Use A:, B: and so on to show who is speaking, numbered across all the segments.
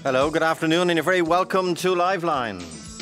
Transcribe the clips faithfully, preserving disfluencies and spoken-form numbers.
A: Hello, good afternoon, and you're very welcome to Liveline.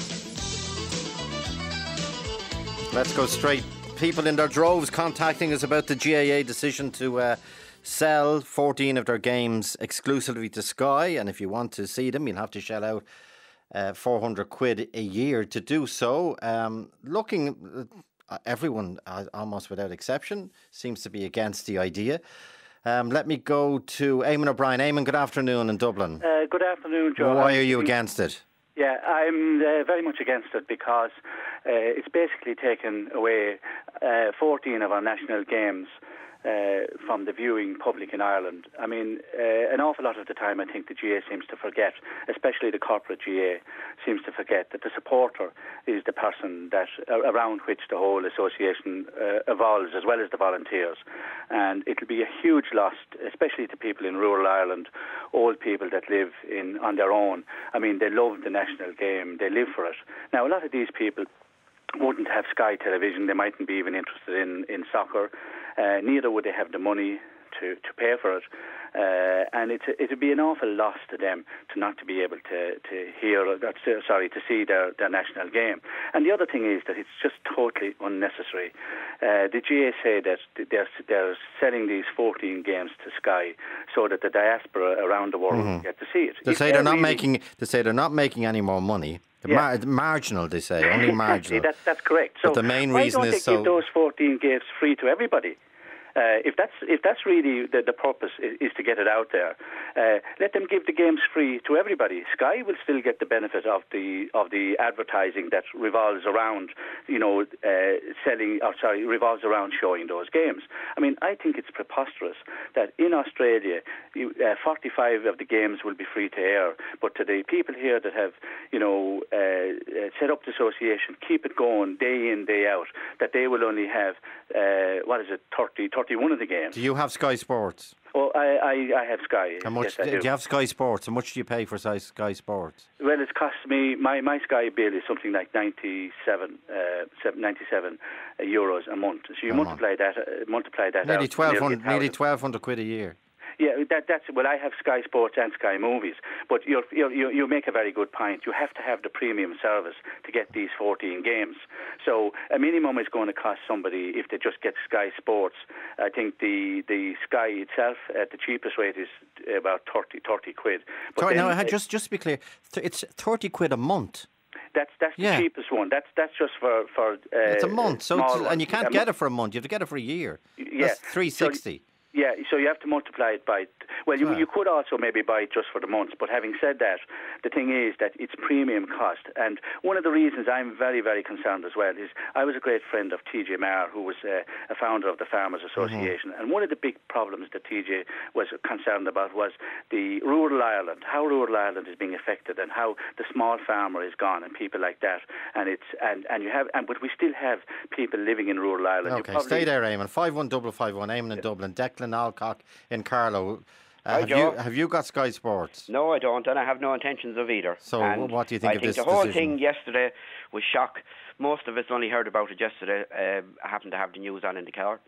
A: Let's go straight. People in their droves contacting us about the G A A decision to uh, sell fourteen of their games exclusively to Sky, and if you want to see them, you'll have to shell out uh, four hundred quid a year to do so. Um, looking, uh, everyone, uh, almost without exception, seems to be against the idea. Um, let me go to Eamon O'Brien. Eamon, good afternoon in Dublin.
B: Uh, good afternoon, Joe.
A: Why are you against it?
B: Yeah, I'm uh, very much against it because uh, it's basically taken away uh, fourteen of our national games uh, from the viewing public in Ireland. I mean, uh, an awful lot of the time I think the G A A seems to forget, especially the corporate G A A, seems to forget that the supporter is the person that uh, around which the whole association uh, evolves, as well as the volunteers. And it'll be a huge loss, especially to people in rural Ireland, old people that live in on their own. I mean, they love the national game, they live for it. Now, a lot of these people wouldn't have Sky Television, they mightn't be even interested in, in soccer, uh, neither would they have the money to, to pay for it. Uh, and it's it would be an awful loss to them to not to be able to, to hear, or to, sorry, to see their, their national game. And the other thing is that it's just totally unnecessary. Uh, the G A A say that they're, they're selling these fourteen games to Sky so that the diaspora around the world mm-hmm. get to see it.
A: They
B: if
A: say they're, they're not
B: really
A: making. They say they're not making any more money. The
B: yeah.
A: mar- marginal, they say, only
B: exactly,
A: marginal.
B: That, that's correct. So
A: but the main
B: why
A: reason
B: don't
A: is
B: they
A: so.
B: give those fourteen games free to everybody? Uh, if that's if that's really the, the purpose is, is to get it out there, uh, let them give the games free to everybody. Sky will still get the benefit of the of the advertising that revolves around, you know, uh, selling or sorry, revolves around showing those games. I mean, I think it's preposterous that in Australia, you, uh, forty-five of the games will be free to air, but to the people here that have, you know, uh, uh, set up the association, keep it going day in day out, that they will only have uh, what is it, thirty, thirty-one of the games.
A: Do you have Sky Sports?
B: Oh, I, I, I have Sky.
A: How much
B: yes,
A: do you have Sky Sports? How much do you pay for Sky Sports?
B: Well, it's cost me, my, my Sky bill is something like ninety-seven, uh, ninety-seven euros a month. So you a multiply month. that, uh, multiply that
A: nearly
B: out.
A: twelve hundred, nearly twelve hundred quid a year.
B: Yeah, that, that's well. I have Sky Sports and Sky Movies, but you're, you're, you you make a very good point. You have to have the premium service to get these fourteen games. So a minimum is going to cost somebody if they just get Sky Sports. I think the the Sky itself at the cheapest rate is about thirty, thirty quid. But
A: Sorry,
B: then,
A: now uh, just just to be clear, it's thirty quid a month.
B: That's that's
A: yeah.
B: the cheapest one. That's that's just for for. Uh,
A: it's a month, so it's, and you can't
B: a
A: get
B: month.
A: it for a month. You have to get it for a year.
B: Yeah,
A: that's three sixty.
B: So, yeah, so you have to multiply it by, well, you,
A: wow.
B: you could also maybe buy it just for the months, but having said that, the thing is that it's premium cost, and one of the reasons I'm very, very concerned as well is I was a great friend of T J Maher, who was uh, a founder of the Farmers Association, mm-hmm. and one of the big problems that T J was concerned about was the rural Ireland, how rural Ireland is being affected, and how the small farmer is gone, and people like that, and it's and, and you have, and but we still have people living in rural Ireland.
A: Okay, stay there, Eamon. Five one double five one, Eamon in Dublin, Declan Alcock in Carlow. Uh,
C: Hi,
A: have
C: Joe.
A: you have you got Sky Sports?
C: No, I don't, and I have no intentions of either.
A: So,
C: and
A: what do you think
C: I
A: of
C: think
A: this
C: the whole
A: decision?
C: thing yesterday was shock. Most of us only heard about it yesterday. Uh, I happened to have the news on in the car,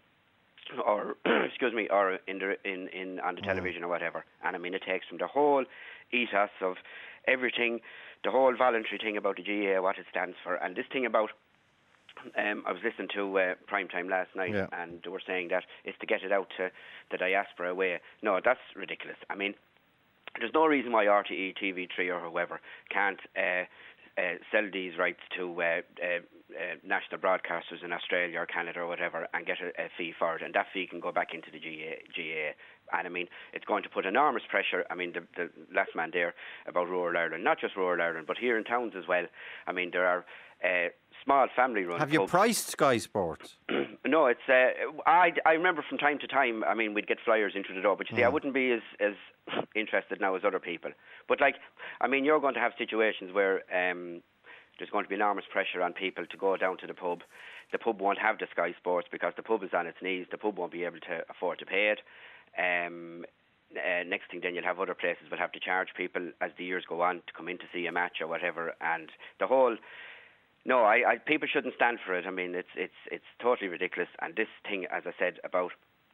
C: or excuse me, or in the in, in on the mm. television or whatever. And I mean, it takes from the whole ethos of everything, the whole voluntary thing about the G A A, what it stands for, and this thing about. Um, I was listening to uh, Primetime last night,
A: yeah.
C: and they were saying that it's to get it out to the diaspora away. No, that's ridiculous. I mean, there's no reason why R T E, T V three or whoever can't uh, uh, sell these rights to uh, uh, uh, national broadcasters in Australia or Canada or whatever and get a, a fee for it, and that fee can go back into the G A A. And I mean, it's going to put enormous pressure. I mean, the, the last man there about rural Ireland, not just rural Ireland, but here in towns as well. I mean, there are uh, small family-run
A: Have you
C: pubs.
A: priced Sky Sports?
C: No, it's. Uh, I I remember from time to time. I mean, we'd get flyers into the door, but you see, mm. I wouldn't be as as interested now as other people. But like, I mean, you're going to have situations where um, there's going to be enormous pressure on people to go down to the pub. The pub won't have the Sky Sports because the pub is on its knees. The pub won't be able to afford to pay it. Um, uh, next thing, then you'll have other places will have to charge people as the years go on to come in to see a match or whatever, and the whole. No, I, I, people shouldn't stand for it. I mean, it's it's it's totally ridiculous. And this thing, as I said, about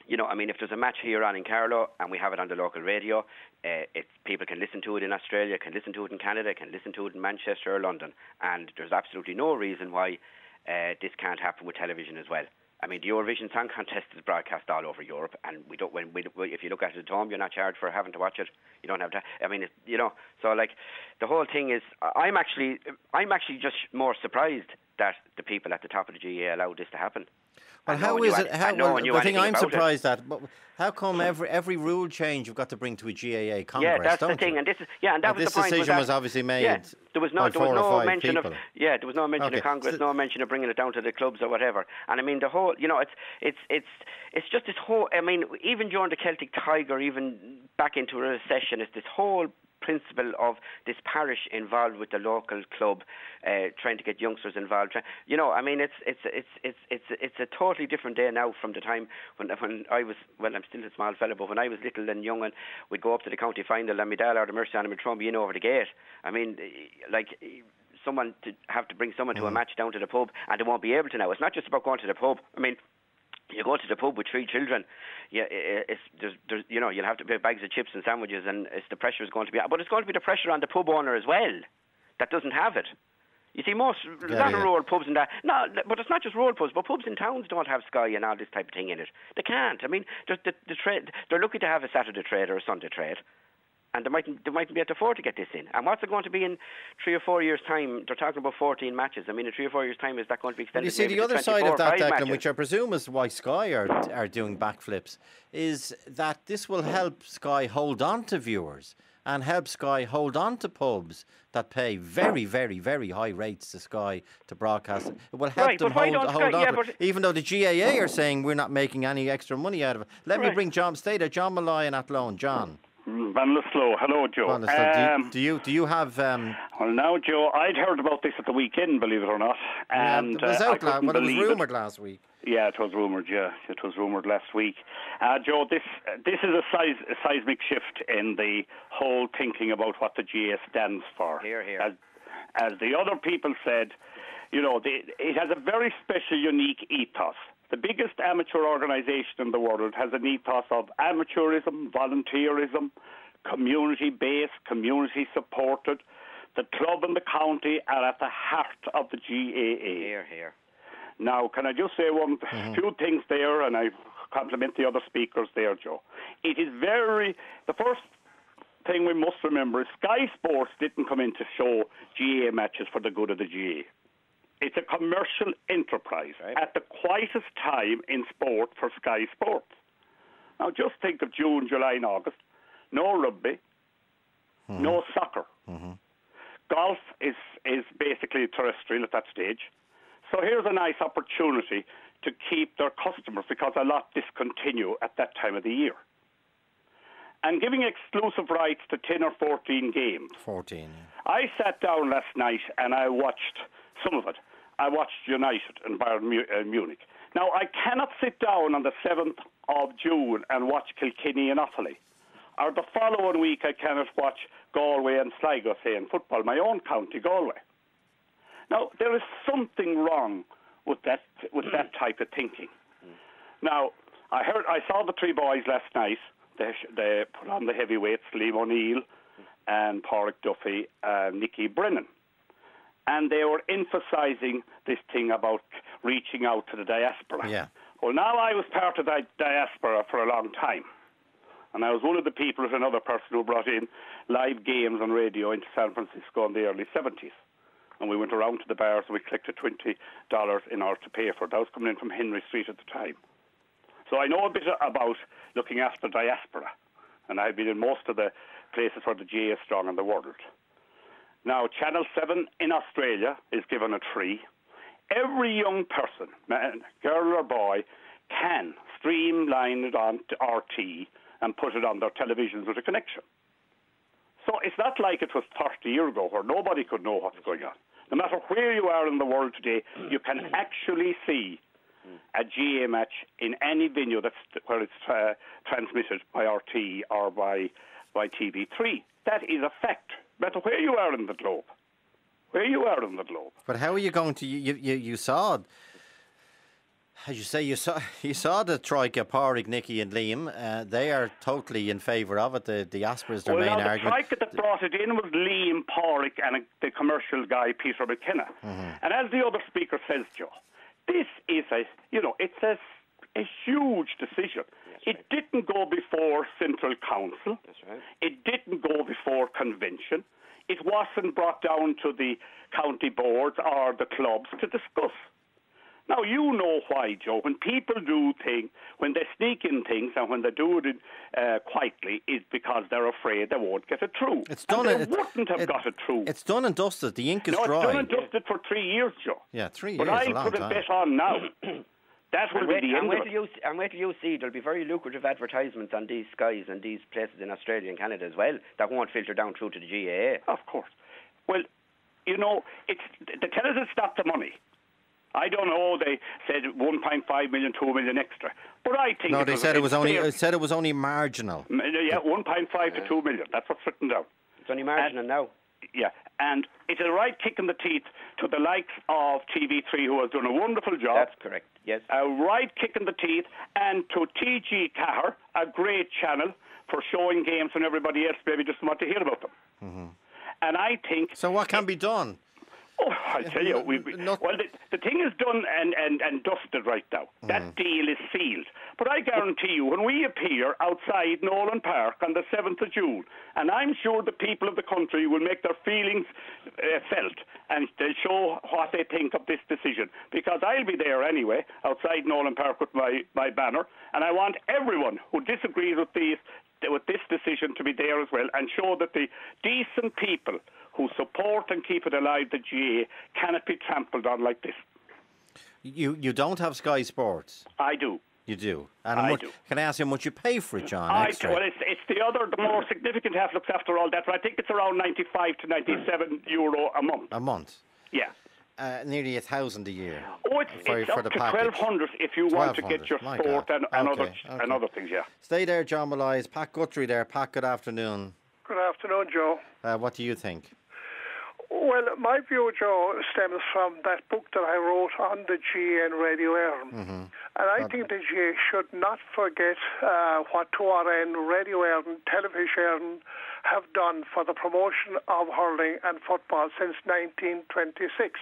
C: you know, I mean, if there's a match here on in Carlow and we have it on the local radio, uh, it, people can listen to it in Australia, can listen to it in Canada, can listen to it in Manchester or London, and there's absolutely no reason why uh, this can't happen with television as well. I mean, the Eurovision Song Contest is broadcast all over Europe, and we don't. When we, if you look at it at home, you're not charged for having to watch it. You don't have to. I mean, it, you know. So, like, the whole thing is, I'm actually, I'm actually just more surprised that the people at the top of the G A A allowed this to happen.
A: Well, how is it? How, well, the thing I'm surprised at, but how come every every rule change you've got to bring to a G A A Congress?
C: Yeah, that's
A: don't
C: the thing,
A: you?
C: and this is yeah, and that
A: and
C: was
A: this
C: the point.
A: decision
C: was, that,
A: was obviously made.
C: Yeah, there was no,
A: by
C: there was
A: four
C: no
A: or five
C: mention
A: people.
C: of yeah, there was no mention
A: okay.
C: of Congress,
A: so,
C: no mention of bringing it down to the clubs or whatever. And I mean, the whole, you know, it's it's it's it's just this whole. I mean, even during the Celtic Tiger, even back into a recession, it's this whole principle of this parish involved with the local club, uh, trying to get youngsters involved. Try, you know, I mean, it's it's it's it's it's it's a totally different day now from the time when when I was. Well, I'm still a small fella, but when I was little and young, and we'd go up to the county final and Medal or the Mercy and Trumby in over the gate. I mean, like. Someone to have to bring someone to a match down to the pub, and they won't be able to now. It's not just about going to the pub. I mean, you go to the pub with three children, yeah, it's there's, there's you know you'll have to pay bags of chips and sandwiches, and it's the pressure is going to be, but it's going to be the pressure on the pub owner as well that doesn't have it. You see, most a lot of rural pubs and that, no, but it's not just rural pubs, but pubs in towns don't have Sky and all this type of thing in it. They can't. I mean, the, the, the trade, they're lucky to have a Saturday trade or a Sunday trade. And they mightn't, they mightn't be able to afford to get this in. And what's it going to be in three or four years' time? They're talking about fourteen matches. I mean, in three or four years' time, is that going to be extended?
A: You see, the other side of that, Declan, which I presume is why Sky are are doing backflips, is that this will help Sky hold on to viewers and help Sky hold on to pubs that pay very, very, very high rates to Sky to broadcast. It will help
C: right,
A: them hold, hold
C: Sky,
A: on
C: yeah,
A: to it. Even though the G A A are saying we're not making any extra money out of it. Let right. me bring John, stay there, John Malloy in Athlone. John.
D: Van Lislow. Hello, Joe.
A: Van Lislow. Um, do, you, do you do you have? Um,
D: well, now, Joe, I'd heard about this at the weekend, believe it or not, and
A: yeah, it was out,
D: uh,
A: la- but it was rumoured last week.
D: Yeah, it was rumoured. Yeah, it was rumoured last week. Uh, Joe, this this is a, seis- a seismic shift in the whole thinking about what the G A A stands for.
C: Here, here.
D: As, as the other people said, you know, the, it has a very special, unique ethos. The biggest amateur organisation in the world has an ethos of amateurism, volunteerism, community-based, community-supported. The club and the county are at the heart of the G A A.
C: Here, here.
D: Now, can I just say one, mm-hmm. two things there, and I compliment the other speakers there, Joe. It is very, the first thing we must remember is Sky Sports didn't come in to show G A A matches for the good of the G A A. It's a commercial enterprise right. at the quietest time in sport for Sky Sports. Now, just think of June, July, and August. No rugby, mm-hmm. no soccer. Mm-hmm. Golf is, is basically terrestrial at that stage. So here's a nice opportunity to keep their customers, because a lot discontinue at that time of the year. And giving exclusive rights to ten or fourteen games.
A: fourteen, yeah.
D: I sat down last night and I watched some of it. I watched United and Bayern Munich. Now, I cannot sit down on the seventh of June and watch Kilkenny and Offaly. Or the following week, I cannot watch Galway and Sligo, say, in football, my own county, Galway. Now, there is something wrong with that with that type of thinking. Now, I heard, I saw the three boys last night. They, they put on the heavyweights, Liam O'Neill and Pádraig Duffy and Nicky Brennan. And they were emphasising this thing about reaching out to the diaspora.
A: Yeah.
D: Well, now I was part of that diaspora for a long time. And I was one of the people with another person who brought in live games on radio into San Francisco in the early seventies. And we went around to the bars and we collected twenty dollars in order to pay for it. That was coming in from Henry Street at the time. So I know a bit about looking after diaspora. And I've been in most of the places where the G A A is strong in the world. Now, Channel seven in Australia is given a free. Every young person, man, girl or boy, can streamline it on to R T and put it on their televisions with a connection. So it's not like it was thirty years ago where nobody could know what's going on. No matter where you are in the world today, you can actually see a G A A match in any venue that's where it's uh, transmitted by R T or by, by T V three. That is a fact. No matter where you are in the globe. Where you are in the globe.
A: But how are you going to... You, you, you saw... As you say, you saw you saw the Troika, Pádraig, Nicky and Liam. Uh, they are totally in favour of it. The the Asper is their
D: well,
A: main
D: now, the
A: argument.
D: Troika that brought it in was Liam, Pádraig and a, the commercial guy, Peter McKenna. Mm-hmm. And as the other speaker says, Joe, this is a, you know, it's a, a huge decision. That's it right. didn't go before Central Council.
C: That's right.
D: It didn't go before Convention. It wasn't brought down to the county boards or the clubs to discuss. Now, you know why, Joe. When people do things, when they sneak in things and when they do it uh, quietly, it's because they're afraid they won't get it through.
A: It's done.
D: And they
A: it,
D: wouldn't have
A: it,
D: got it through.
A: It's done and dusted. The ink is
D: no,
A: dry.
D: it's done and dusted for three years, Joe.
A: Yeah, three
D: but
A: years,
D: I
A: a long
D: put a
A: time.
D: bet on now. That will
C: and
D: be
C: wait,
D: the end
C: and wait
D: of
C: till
D: it.
C: you, and wait till you see there'll be very lucrative advertisements on these skies and these places in Australia and Canada as well that won't filter down through to the G A A.
D: Of course. Well, you know, it's the tell us it's not the money. I don't know. They said one point five million, two million extra, but I think
A: no.
D: it
A: They
D: was,
A: said it was only.
D: fair.
A: It said it was only marginal.
D: Yeah, one point five to two million. That's what's written down.
C: It's only marginal
D: and,
C: now.
D: Yeah, and it's a right kick in the teeth to the likes of T V three, who has done a wonderful job.
C: That's correct. Yes.
D: A right kick in the teeth, and to T G Cahir, a great channel for showing games when everybody else maybe just want to hear about them. Mm-hmm. And I think.
A: So what can be done?
D: Oh, I tell you, we, we, well, the, the thing is done and, and, and dusted right now. Mm. That deal is sealed. But I guarantee you, when we appear outside Nolan Park on the seventh of June, and I'm sure the people of the country will make their feelings uh, felt, and they'll show what they think of this decision. Because I'll be there anyway, outside Nolan Park with my, my banner, and I want everyone who disagrees with these with this decision to be there as well, and show that the decent people who support and keep it alive, the G A A, cannot be trampled on like this.
A: You you don't have Sky Sports?
D: I do.
A: You do? And
D: I
A: much,
D: do.
A: Can I ask you how much you pay for it, John?
D: I,
A: extra?
D: well, it's, it's the other, the more significant half looks after all that, but I think it's around ninety-five to ninety-seven euro a month.
A: A month?
D: Yeah.
A: Uh, nearly a thousand a year.
D: Oh, it's,
A: for,
D: it's
A: for
D: up
A: the
D: to
A: package.
D: twelve hundred if you want to get your
A: My
D: sport
A: God.
D: and, and,
A: okay,
D: other,
A: okay.
D: and other things, yeah.
A: Stay there, John Malloy. Pat Guthrie there. Pat, good afternoon.
E: Good afternoon, Joe.
A: Uh, what do you think?
E: Well, my view, Joe, stems from that book that I wrote on the G A A and Radio Éireann. Mm-hmm. And I think the G A A should not forget uh, what Tuaran, Radio Éireann, Television Éireann have done for the promotion of hurling and football since nineteen twenty-six.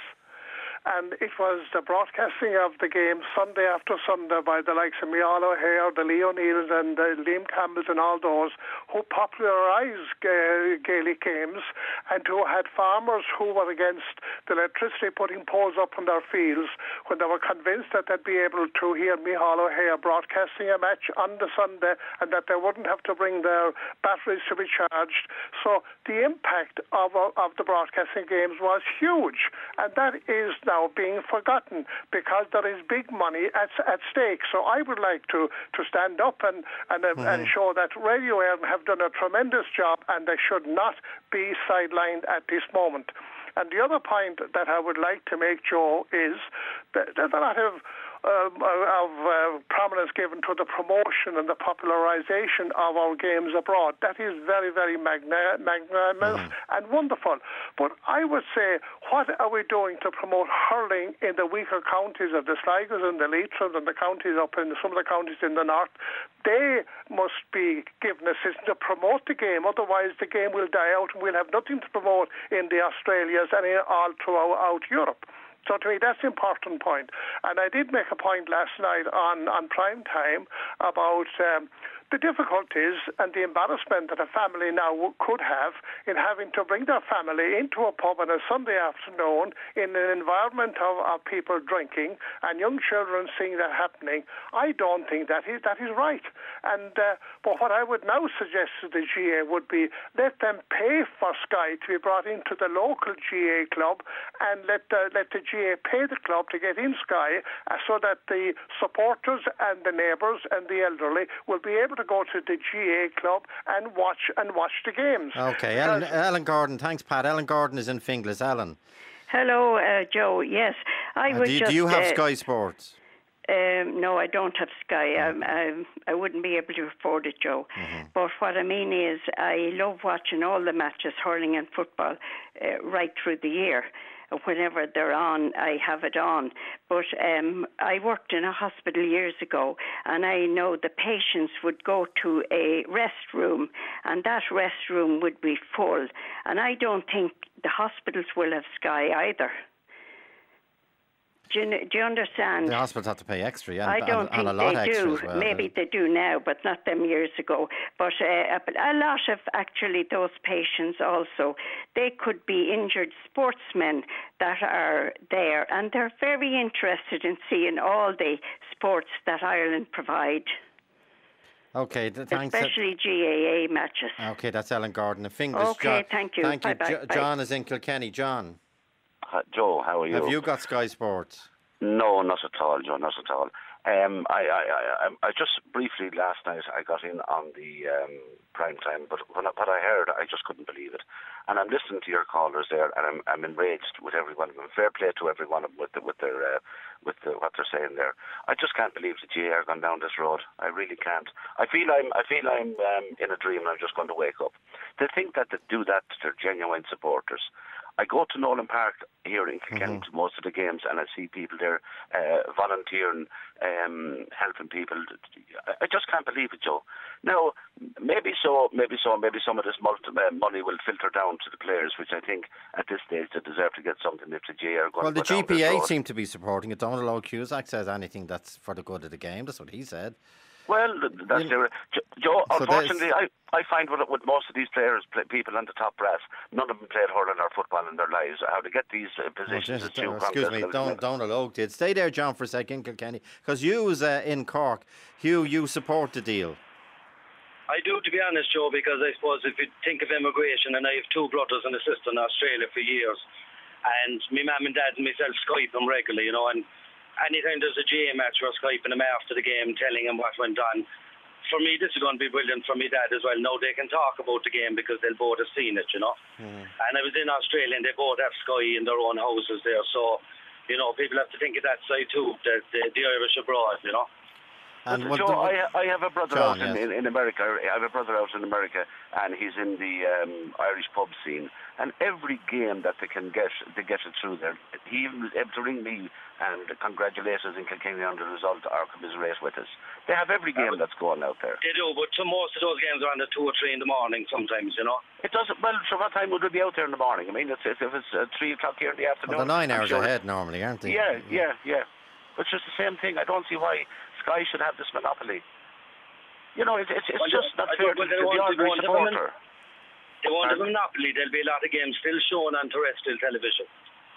E: And it was the broadcasting of the game Sunday after Sunday by the likes of Micheál O'Hare, the Leo Neils and the Liam Campbells and all those who popularised uh, Gaelic games, and who had farmers who were against the electricity putting poles up in their fields when they were convinced that they'd be able to hear Micheál O'Hare broadcasting a match on the Sunday and that they wouldn't have to bring their batteries to be charged. So the impact of, of the broadcasting games was huge, and that is now being forgotten because there is big money at, at stake. So I would like to, to stand up and and, uh, mm-hmm. and show that Radio Éireann have done a tremendous job, and they should not be sidelined at this moment. And the other point that I would like to make, Joe, is that there's a lot of Um, of uh, prominence given to the promotion and the popularisation of our games abroad. That is very, very magna- magnanimous mm. and wonderful. But I would say, what are we doing to promote hurling in the weaker counties of the Sligos and the Leitrim and the counties up in some of the counties in the north? They must be given assistance to promote the game. Otherwise, the game will die out and we'll have nothing to promote in the Australias and in all throughout Europe. So to me, that's an important point. And I did make a point last night on, on prime time about um, the difficulties and the embarrassment that a family now could have in having to bring their family into a pub on a Sunday afternoon in an environment of, of people drinking and young children seeing that happening. I don't think that is, that is right. And uh, but what I would now suggest to the G A A would be let them pay for Sky to be brought into the local G A A club, and let the, let the G A A pay the club to get in Sky uh, so that the supporters and the neighbours and the elderly will be able to go to the G A A club and watch and watch the games.
A: Okay, Ellen, Ellen Gordon, thanks, Pat. Ellen Gordon is in Finglas. Ellen.
F: Hello, uh, Joe. Yes, I
A: uh,
F: would
A: do, you,
F: just.
A: do you have
F: uh,
A: Sky Sports?
F: Um, no, I don't have Sky. I, I, I wouldn't be able to afford it, Joe. Mm-hmm. But what I mean is I love watching all the matches, hurling and football, uh, right through the year. Whenever they're on, I have it on. But um, I worked in a hospital years ago, and I know the patients would go to a restroom, and that restroom would be full. And I don't think the hospitals will have Sky either. Do you, do you understand?
A: The hospitals have to pay extra, yeah.
F: I don't
A: and,
F: think
A: and a lot
F: they
A: extra
F: do.
A: as well.
F: Maybe they do now, but not them years ago. But uh, a lot of actually those patients also, they could be injured sportsmen that are there, and they're very interested in seeing all the sports that Ireland provide.
A: Okay, th- thanks.
F: Especially G A A matches.
A: Okay, that's Ellen Gordon. And fingers,
F: okay,
A: John.
F: thank you.
A: Thank
F: bye
A: you.
F: bye,
A: Jo-
F: bye.
A: John is in Kilkenny. John.
G: Uh, Joe, how are you?
A: Have you got Sky Sports?
G: No, not at all, Joe, not at all. Um, I, I, I, I just briefly last night I got in on the um, prime time, but when I, what I heard, I just couldn't believe it. And I'm listening to your callers there, and I'm, I'm enraged with every one of them. Fair play to every one of them with the, with their uh, with the, what they're saying there. I just can't believe the G A A are gone down this road. I really can't. I feel I'm I feel I'm um, in a dream, and I'm just going to wake up. They think that they do that to their genuine supporters. I go to Nolan Park here in Kilkenny mm-hmm. to most of the games, and I see people there uh, volunteering, um, helping people. I just can't believe it, Joe. Now, maybe so, maybe so, maybe some of this multi- uh, money will filter down to the players, which I think at this stage they deserve to get something if the G A A are going
A: well,
G: to
A: Well, the G P A
G: seem
A: to be supporting it. Donald O'Cusack says anything that's for the good of the game. That's what he said.
G: Well, that's
A: you know,
G: the, Joe.
A: So
G: unfortunately, I, I find with, with most of these players, play, people on the top brass, none of them played hurling or football in their lives. How to get these uh, positions?
A: Oh,
G: is too
A: excuse me, Don, Donald Oak did. Stay there, John, for a second, Kilkenny, because you was uh, in Cork. Hugh, you support the deal.
H: I do, to be honest, Joe, because I suppose if you think of immigration, and I have two brothers and a sister in Australia for years, and my mum and dad and myself Skype them regularly, you know, and anytime there's a G A A match, we're Skyping them after the game, telling them what went on. For me, this is going to be brilliant for me dad as well. Now they can talk about the game because they'll both have seen it, you know. Mm. And I was in Australia and they both have Sky in their own houses there. So, you know, people have to think of that side too, the, the, the Irish abroad, you know.
G: And Joe, the, I, I have a brother John, out in, yes. in, in America. I have a brother out in America, and he's in the um, Irish pub scene. And every game that they can get, they get it through there. He even was able to ring me and congratulate us in Kilkenny on the result or commiserate with us. They have every game that's going out there.
H: They do, but so most of those games are on at two or three in the morning sometimes, you know.
G: It doesn't. Well, so what time would we be out there in the morning? I mean, it's, if it's uh, three o'clock here in the afternoon.
A: Well, they're nine hours
G: sure
A: ahead normally, aren't they?
G: Yeah, yeah, yeah. But it's just the same thing. I don't see why Sky should have this monopoly. You know, it's, it's, it's
H: well,
G: just not fair to, to the ordinary supporter.
H: They won't have a monopoly. There'll be a lot of games still shown on terrestrial television.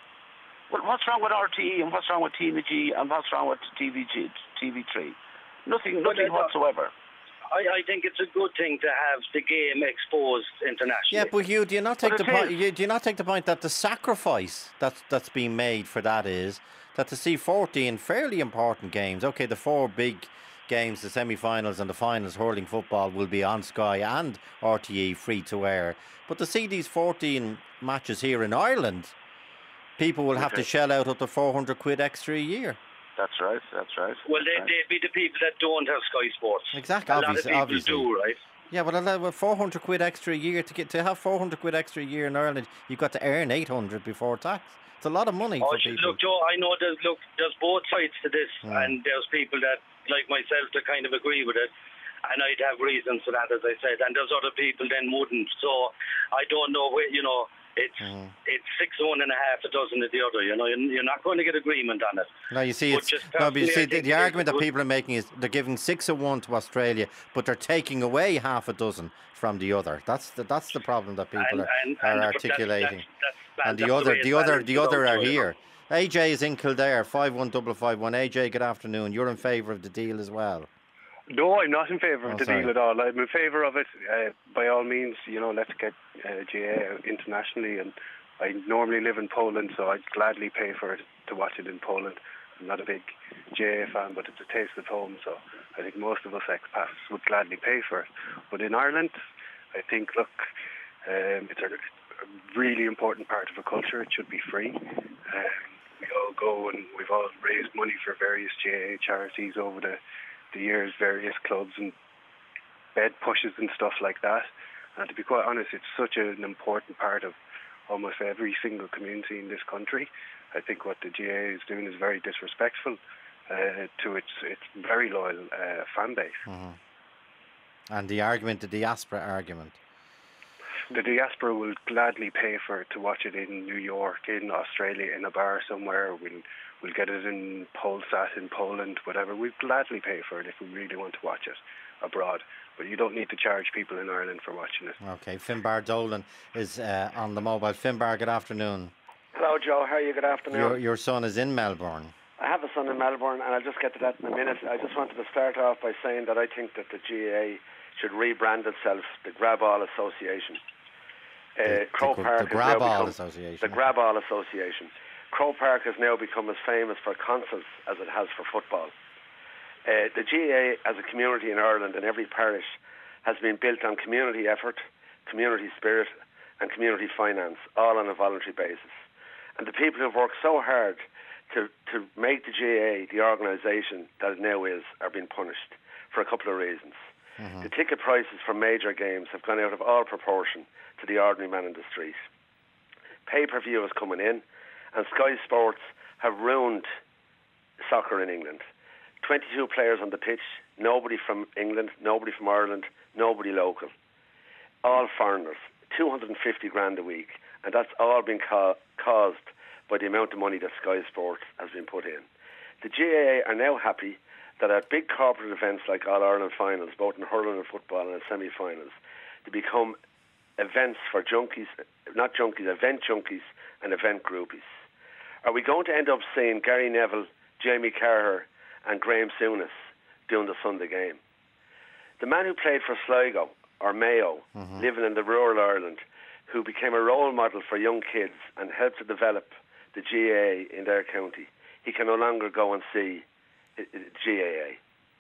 G: Well, what's wrong with R T E and what's wrong with T V G and what's wrong with T V G, T V three? Nothing, nothing well, whatsoever.
H: I, I think it's a good thing to have the game exposed internationally.
A: Yeah, but Hugh, do you not take the point? You, do you not take the point that the sacrifice that's that's being made for that is that to see fourteen fairly important games? Okay, the four big games, the semi-finals and the finals, hurling football will be on Sky and R T E free to air. But to see these fourteen matches here in Ireland, people will have okay. to shell out up to four hundred quid extra a year.
G: That's right, that's right.
H: Well, they,
G: right.
H: they'd be the people that don't have Sky Sports.
A: Exactly,
H: a
A: obviously.
H: lot of
A: obviously.
H: do, right?
A: Yeah, but four hundred quid extra a year, to get to have four hundred quid extra a year in Ireland, you've got to earn eight hundred before tax. It's a lot of money
H: oh,
A: for people.
H: Look, Joe, I know there's, look, there's both sides to this,
A: mm.
H: and there's people that, like myself, that kind of agree with it, and I'd have reasons for that, as I said, and there's other people then wouldn't. So I don't know where, you know, it's mm. it's six of one and a half a dozen of the other. You know, you're, you're not going to get agreement on it.
A: No, you see, it's, no, but you see, the, the argument that people are making is they're giving six of one to Australia, but they're taking away half a dozen from the other. That's the that's the problem that people
H: and,
A: are,
H: and,
A: are
H: and
A: articulating.
H: That's, that's, that's,
A: and the
H: that's
A: other, the other, the other are here. A J is in Kildare, five one double five one. A J, good afternoon. You're in favour of the deal as well.
I: No, I'm not in favour of
A: oh,
I: the
A: sorry.
I: deal at all. I'm in favour of it. Uh, by all means, you know, let's get uh, G A A internationally. And I normally live in Poland, so I'd gladly pay for it to watch it in Poland. I'm not a big G A A fan, but it's a taste of home, so I think most of us expats would gladly pay for it. But in Ireland, I think, look, um, it's a, a really important part of a culture. It should be free. Um, we owe know, go, and we've all raised money for various G A A charities over the, the years, various clubs and bed pushes and stuff like that. And to be quite honest, it's such an important part of almost every single community in this country. I think what the G A A is doing is very disrespectful uh, to its its very loyal uh, fan base.
A: Mm-hmm. And the argument, the diaspora argument.
I: The diaspora will gladly pay for it to watch it in New York, in Australia, in a bar somewhere. We'll, we'll get it in Polsat in Poland, whatever. We'll gladly pay for it if we really want to watch it abroad. But you don't need to charge people in Ireland for watching it.
A: Okay, Finbar Dolan is uh, on the mobile. Finbar, good afternoon.
J: Hello, Joe. How are you? Good afternoon.
A: Your, your son is in Melbourne.
J: I have a son in Melbourne, and I'll just get to that in a minute. I just wanted to start off by saying that I think that the G A A should rebrand itself the Graball Association. Uh, Croke
A: the,
J: Park
A: the
J: has now
A: Graball
J: become
A: Association.
J: the Graball Association. Croke Park has now become as famous for concerts as it has for football. Uh, the G A A as a community in Ireland in every parish has been built on community effort, community spirit and community finance, all on a voluntary basis. And the people who've worked so hard to, to make the G A A the organisation that it now is are being punished for a couple of reasons. Mm-hmm. The ticket prices for major games have gone out of all proportion to the ordinary man in the street. Pay-per-view is coming in, and Sky Sports have ruined soccer in England. twenty-two players on the pitch, nobody from England, nobody from Ireland, nobody local. All foreigners, two hundred fifty grand a week, and that's all been ca- caused by the amount of money that Sky Sports has been put in. The G A A are now happy that at big corporate events like All-Ireland finals, both in hurling and football and semi-finals, they become events for junkies, not junkies, event junkies and event groupies. Are we going to end up seeing Gary Neville, Jamie Carragher and Graham Souness doing the Sunday game? The man who played for Sligo or Mayo, mm-hmm. living in the rural Ireland, who became a role model for young kids and helped to develop the G A A in their county, he can no longer go and see G A A.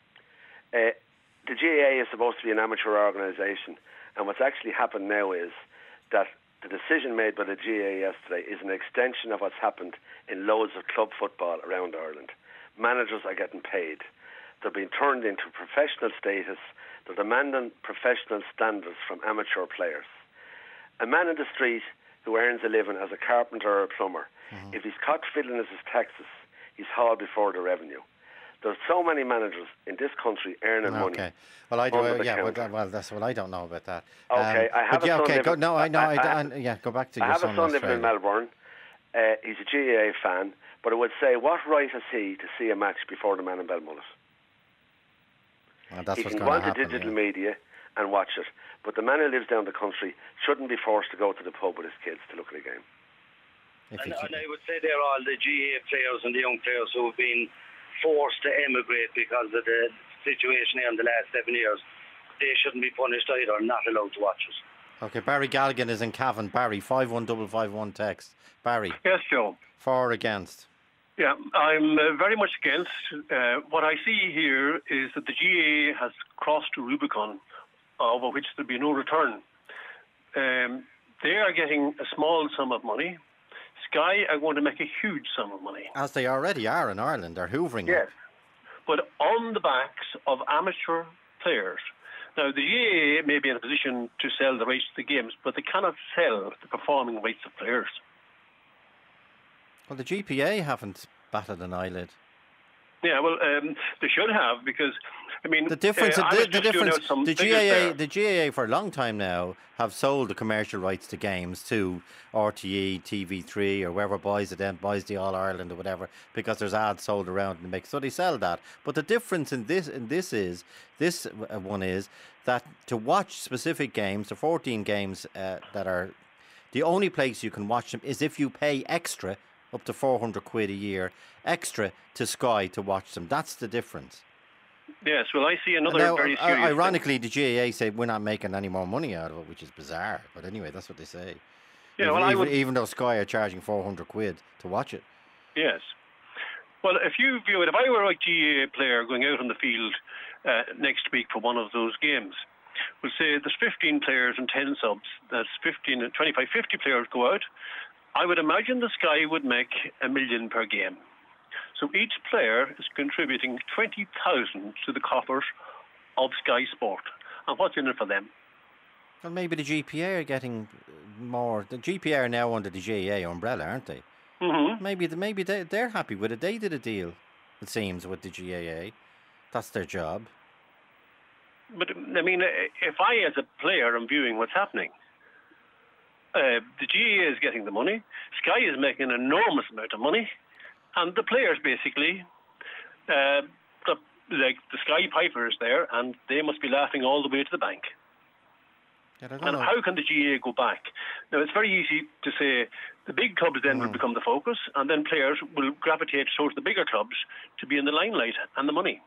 J: Uh, the G A A is supposed to be an amateur organisation, and what's actually happened now is that the decision made by the G A A yesterday is an extension of what's happened in loads of club football around Ireland. Managers are getting paid. They're being turned into professional status. They're demanding professional standards from amateur players. A man in the street who earns a living as a carpenter or a plumber, mm-hmm. if he's caught fiddling his taxes, he's hauled before the revenue. There's so many managers in this country earning
A: okay.
J: money.
A: Okay. Well, I do. Uh, yeah. Well, well, that's what I don't know about that.
J: Okay.
A: Um,
J: I have a
A: yeah,
J: son
A: okay.
J: living,
A: Go, no, I know. I, I,
J: I,
A: I, yeah. Go back to
J: I
A: your
J: have
A: son
J: a son
A: in
J: living in Melbourne. Uh, he's a G A A fan, but I would say, what right has he to see a match before the man in Belmullet?
A: Well, that's
J: he
A: what's
J: can go onto
A: happen,
J: digital
A: yeah.
J: media and watch it, but the man who lives down the country shouldn't be forced to go to the pub with his kids to look at a game.
H: And, and I would say they're all the G A A players and the young players who have been forced to emigrate because of the situation here in the last seven years. They shouldn't be punished either, not allowed to watch it.
A: Okay, Barry Galligan is in Cavan. Barry, five one five five one text. Barry.
K: Yes, Joe.
A: For or against?
K: Yeah, I'm uh, very much against. Uh, what I see here is that the G A A has crossed a Rubicon over which there'll be no return. Um, they are getting a small sum of money. Sky are going to make a huge sum of money.
A: As they already are in Ireland. They're hoovering
K: Yes.
A: them.
K: But on the backs of amateur players. Now, the G A A may be in a position to sell the rights to the games, but they cannot sell the performing rights of players.
A: Well, the G P A haven't batted an eyelid.
K: Yeah, well, um, they should have, because I mean,
A: the difference,
K: uh,
A: the, the difference, the G A A, the G A A for a long time now have sold the commercial rights to games to R T E, T V three, or whoever buys it, then buys the All Ireland or whatever, because there's ads sold around in the mix, so they sell that. But the difference in this, in this is, this one is that to watch specific games, the fourteen games uh, that are, the only place you can watch them is if you pay extra, up to four hundred quid a year, extra to Sky to watch them. That's the difference.
K: Yes, well, I see another
A: now,
K: very serious
A: ironically,
K: thing.
A: the G A A say we're not making any more money out of it, which is bizarre. But anyway, that's what they say.
K: Yeah,
A: even,
K: well, I
A: even,
K: would...
A: even though Sky are charging four hundred quid to watch it.
K: Yes. Well, if you view it, if I were a G A A player going out on the field uh, next week for one of those games, we'll say there's fifteen players and ten subs. That's fifteen, twenty-five, fifty players go out. I would imagine the Sky would make a million per game. So each player is contributing twenty thousand to the coffers of Sky Sport. And what's in it for them?
A: Well, maybe the G P A are getting more. The G P A are now under the G A A umbrella, aren't they?
K: Mm-hmm.
A: Maybe the, maybe they, they're happy with it. They did a deal, it seems, with the G A A. That's their job.
K: But, I mean, if I, as a player, am viewing what's happening, uh, the G A A is getting the money, Sky is making an enormous amount of money, and the players basically, uh, the, like the Sky Piper is there, and they must be laughing all the way to the bank.
A: Yeah, I don't
K: and
A: know.
K: how can the G A A go back? Now, it's very easy to say the big clubs then
A: Mm.
K: will become the focus, and then players will gravitate towards the bigger clubs to be in the limelight and the money.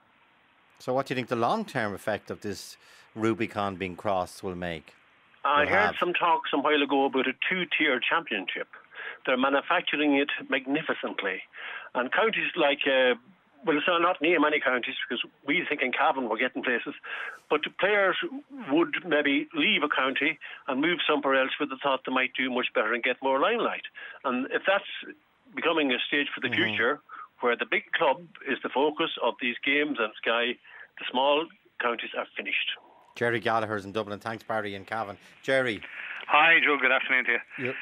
A: So what do you think the long-term effect of this Rubicon being crossed will make?
K: I
A: Will
K: heard
A: have?
K: some talk some while ago about a two-tier championship. They're manufacturing it magnificently. And counties like, uh, well, it's not name any counties because we think in Cavan we're getting places, but players would maybe leave a county and move somewhere else where they thought they might do much better and get more limelight. And if that's becoming a stage for the
A: Mhm.
K: future, where the big club is the focus of these games and Sky, the small counties are finished.
A: Jerry Gallagher's in Dublin. Thanks, Barry and Cavan. Jerry.
L: Hi, Joe. Good afternoon to you.
A: Yep.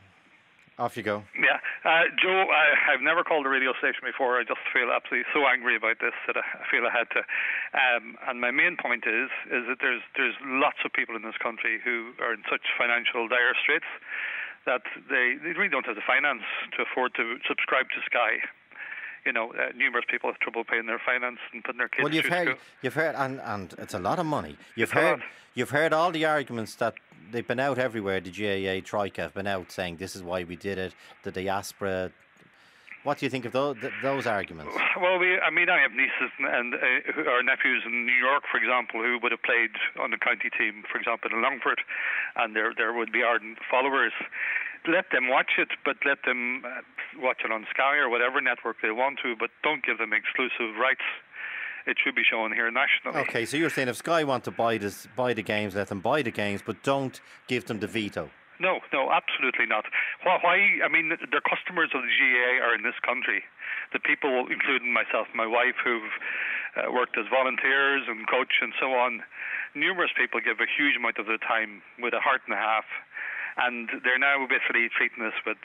A: Off you go.
L: Yeah, uh, Joe, I, I've never called a radio station before. I just feel absolutely so angry about this that I, I feel I had to. Um, and my main point is is that there's there's lots of people in this country who are in such financial dire straits that they, they really don't have the finance to afford to subscribe to Sky. You know, uh, numerous people have trouble paying their finance and putting their kids
A: Well, you've
L: through
A: heard,
L: school.
A: you've heard, and, and it's a lot of money. You've
L: It's a
A: heard,
L: lot.
A: you've heard all the arguments that they've been out everywhere. The G A A Troika have been out saying this is why we did it. The diaspora. What do you think of those, those arguments?
L: Well, we, I mean, I have nieces and, and uh, who are nephews in New York, for example, who would have played on the county team, for example, in Longford, and there there would be ardent followers. Let them watch it, but let them uh, watch it on Sky or whatever network they want to, but don't give them exclusive rights. It should be shown here nationally.
A: Okay, so you're saying if Sky want to buy this, buy the games, let them buy the games, but don't give them the veto.
L: No, no, absolutely not. Why? why I mean, the customers of the G A A are in this country. The people, including myself and my wife, who've uh, worked as volunteers and coach and so on, numerous people give a huge amount of their time with a heart and a half, and they're now basically treating us with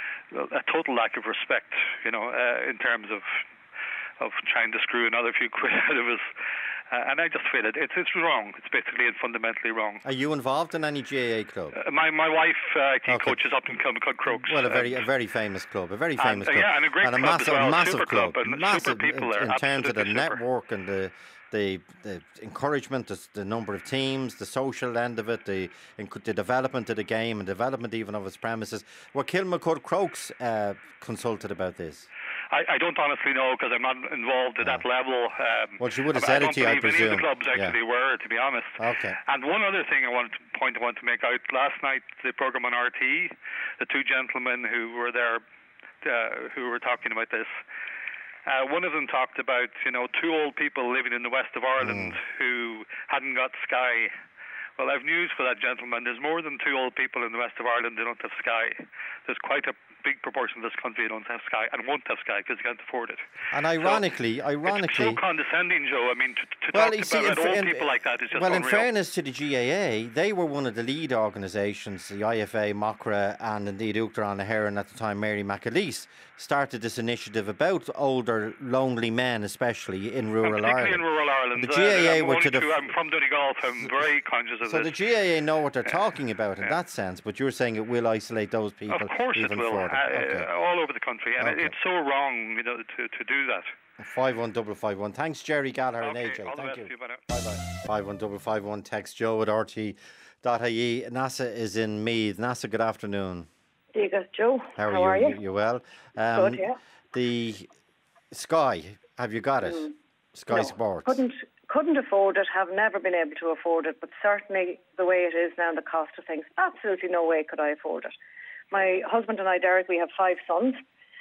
L: a total lack of respect, you know, uh, in terms of of trying to screw another few quid out of us. Uh, and I just feel it. It's, it's wrong. It's basically and fundamentally wrong.
A: Are you involved in any G A A club?
L: Uh, my my wife, uh, I think,
A: Okay.
L: coaches up in Kilmacud Crokes.
A: Well, a very
L: um,
A: a very famous club, a very
L: and,
A: famous
L: uh,
A: club,
L: yeah, and a great club as
A: massive,
L: well,
A: massive
L: super
A: club,
L: club, and
A: massive
L: super people
A: in,
L: there,
A: in terms of the
L: absolutely super.
A: network and the the, the encouragement, the, the number of teams, the social end of it, the the development of the game, and development even of its premises. Were Kilmacud Crokes uh, consulted about this?
L: I, I don't honestly know because I'm not involved at that level. Um,
A: Well, she would have
L: I-
A: said
L: I
A: it to you, I
L: don't believe any of
A: presume.
L: the clubs actually
A: Yeah.
L: were, to be honest.
A: Okay.
L: And one other thing I wanted to point I wanted to make out last night, the program on R T E, the two gentlemen who were there, uh, who were talking about this. Uh, one of them talked about, you know, two old people living in the west of Ireland who hadn't got Sky. Well, I've news for that gentleman. There's more than two old people in the west of Ireland who don't have Sky. There's quite a big proportion of this country who don't have Sky and won't have Sky because they can't afford it.
A: And ironically,
L: It's
A: ironically,
L: so condescending, Joe. I mean, to, to
A: Well,
L: talk
A: you see,
L: about
A: in fa-
L: old
A: in-
L: people like that is just
A: well,
L: unreal.
A: in fairness to the G A A, they were one of the lead organisations, the I F A, MOCRA, and indeed Uachtar na Heron at the time, Mary McAleese, started this initiative about older, lonely men, especially in rural
L: and particularly
A: Ireland.
L: in rural Ireland.
A: The G A A
L: uh, I'm
A: were
L: only
A: to the
L: two- I'm from Donegal, so I'm very conscious of
A: So
L: this.
A: the G A A know what they're talking about in that sense, but you're saying it will isolate those people
L: Of course
A: even
L: it will,
A: further.
L: uh,
A: Okay.
L: uh, all over the country, and it,
A: Okay.
L: it's so wrong, you know, to, to do that.
A: Five one double five one. Thanks, Jerry Gallagher and A J.
L: all the
A: Thank
L: best
A: you.
L: to you, bye now.
A: Bye bye. Five one double five one. Text Joe at R T dot I E. NASA is in Meath. NASA, good afternoon.
M: Degas Joe,
A: How are
M: how
A: you?
M: are you?
A: You well? Um,
M: Good, yeah.
A: The Sky, have you got it?
M: Mm.
A: Sky
M: No,
A: Sports.
M: Couldn't couldn't afford it. Have never been able to afford it. But certainly the way it is now, the cost of things, absolutely no way could I afford it. My husband and I, Derek, we have five sons,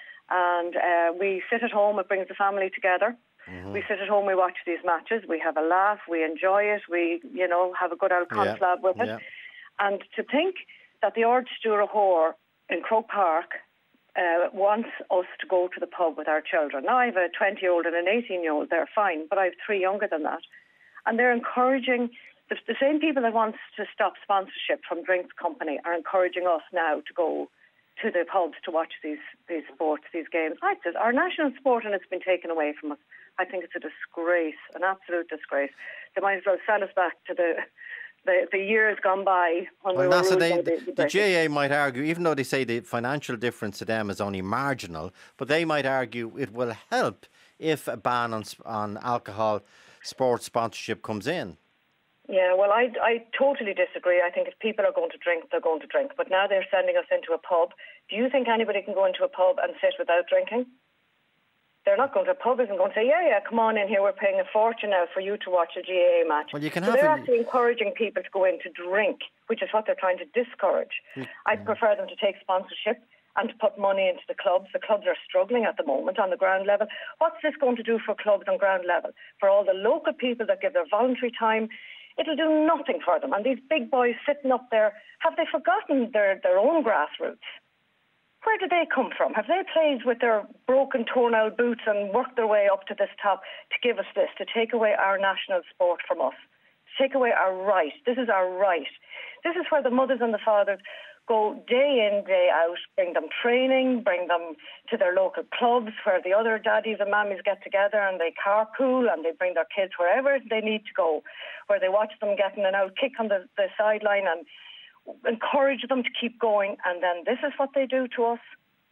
M: and uh, we sit at home. It brings the family together.
A: Mm-hmm.
M: We sit at home. We watch these matches. We have a laugh. We enjoy it. We, you know, have a good old
A: Yeah,
M: conflab with it.
A: yeah.
M: And to think that the Ard Stúr Hor in Croke Park uh, wants us to go to the pub with our children. Now I have a twenty-year-old and an eighteen-year-old. They're fine, but I have three younger than that, and they're encouraging. The, the same people that want to stop sponsorship from drinks company are encouraging us now to go to the pubs to watch these these sports, these games. I said, our national sport, and it's been taken away from us. I think it's a disgrace, an absolute disgrace. They might as well send us back to the the, the years gone by. When
A: well,
M: we
A: NASA,
M: were
A: they,
M: the,
A: the,
M: the,
A: the G A A might argue, even though they say the financial difference to them is only marginal, but they might argue it will help if a ban on on alcohol sports sponsorship comes in.
M: Yeah, well, I, I totally disagree. I think if people are going to drink, they're going to drink. But now they're sending us into a pub. Do you think anybody can go into a pub and sit without drinking? They're not going to a pub, isn't going to say, yeah, yeah, come on in here, we're paying a fortune now for you to watch a G A A match.
A: Well, you can
M: so
A: have
M: they're
A: a...
M: actually encouraging people to go in to drink, which is what they're trying to discourage. Mm. I'd prefer them to take sponsorship and to put money into the clubs. The clubs are struggling at the moment on the ground level. What's this going to do for clubs on ground level? For all the local people that give their voluntary time, it'll do nothing for them. And these big boys sitting up there, have they forgotten their, their own grassroots? Where do they come from? Have they played with their broken, torn-out boots and worked their way up to this top to give us this, to take away our national sport from us, to take away our right? This is our right. This is where the mothers and the fathers go day in, day out, bring them training, bring them to their local clubs where the other daddies and mammies get together and they carpool and they bring their kids wherever they need to go, where they watch them getting an out kick on the, the sideline and encourage them to keep going, and then this is what they do to us.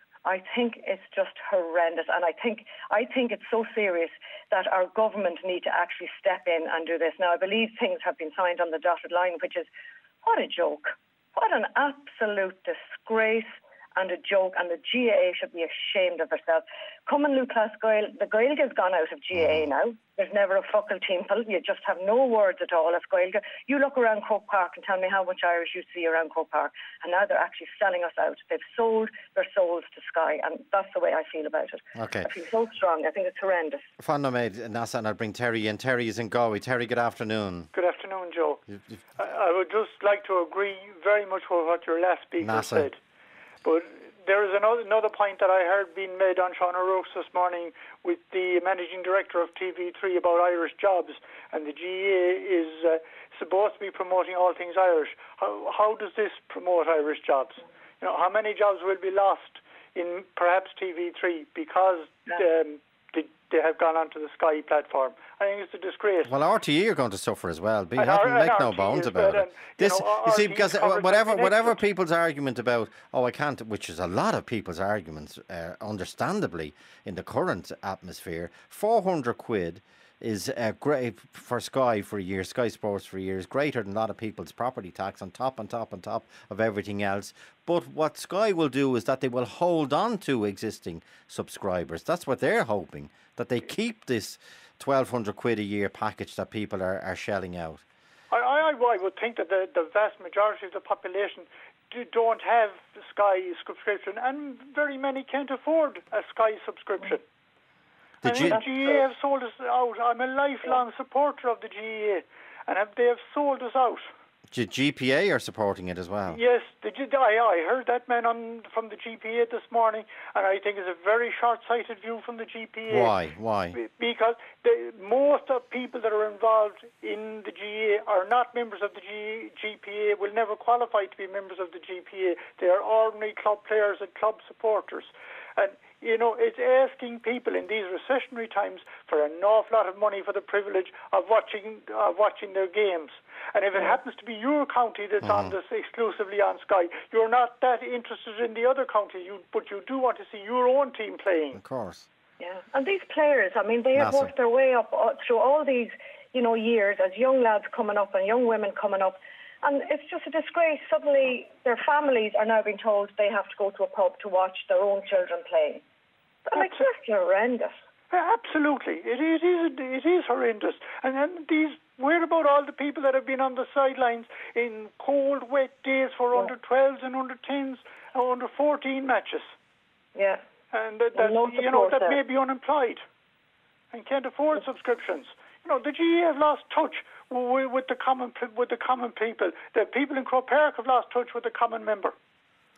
M: I think it's just horrendous, and I think I think it's so serious that our government need to actually step in and do this. Now, I believe things have been signed on the dotted line, which is, what a joke. What an absolute disgrace and a joke, and the G A A should be ashamed of herself. Come on, Lucas Gael, the Gaeilge has gone out of G A A now. There's never a fuckle teample. You just have no words at all as Gaeilge. You look around Croke Park and tell me how much Irish you see around Croke Park, and now they're actually selling us out. They've sold their souls to Sky, and that's the way I feel about it.
A: Okay.
M: I feel so strong. I think it's horrendous.
A: Fanda made NASA, and I'll bring Terry in. Terry is in Galway. Terry, good afternoon.
N: Good afternoon, Joe. You've, you've... I, I would just like to agree very much with what your last speaker NASA. said. But there is another, another point that I heard being made on Sean O'Rourke this morning with the managing director of T V three about Irish jobs, and the G A A is uh, supposed to be promoting all things Irish. How, how does this promote Irish jobs? You know, how many jobs will be lost in perhaps T V three because yeah. um, they, they have gone onto the Sky platform? I think it's a disgrace.
A: Well, R T E are going to suffer as well. Be, have, make no bones about it. This,
N: you, know,
A: you see, because whatever whatever people's argument about, oh, I can't, which is a lot of people's arguments, uh, understandably, in the current atmosphere, four hundred quid is uh, great for Sky for a year, Sky Sports for a year, is greater than a lot of people's property tax on top, on top, on top of everything else. But what Sky will do is that they will hold on to existing subscribers. That's what they're hoping, that they keep this twelve hundred quid a year package that people are, are shelling out.
N: I, I, I would think that the, the vast majority of the population do, don't have the Sky subscription, and very many can't afford a Sky subscription.
A: The,
N: and
A: G-
N: the G A A have sold us out. I'm a lifelong supporter of the G A A, and have, they have sold us out.
A: The G P A are supporting it as well.
N: Yes, the, I, I heard that man on from the G P A this morning, and I think it's a very short-sighted view from the G P A.
A: Why? Why?
N: Because the, most of people that are involved in the G A A are not members of the G, GPA, will never qualify to be members of the G P A. They are ordinary club players and club supporters. And, you know, it's asking people in these recessionary times for an awful lot of money for the privilege of watching uh, watching their games. And if it happens to be your county that's mm-hmm. on this exclusively on Sky, you're not that interested in the other county, you, but you do want to see your own team playing.
A: Of course.
M: Yeah, and these players, I mean, they have worked their way up uh, through all these, you know, years as young lads coming up and young women coming up. And it's just a disgrace. Suddenly, their families are now being told they have to go to a pub to watch their own children playing. Like, that's horrendous.
N: Absolutely. It, it, is, it is horrendous. And then these, where about all the people that have been on the sidelines in cold, wet days for yeah. under twelves and under tens or under fourteen matches?
M: Yeah.
N: And that, that
M: no
N: you know, that
M: there.
N: may be unemployed and can't afford subscriptions. You know, the G A A have lost touch with the common with the common people. The people in Croke Park have lost touch with the common member.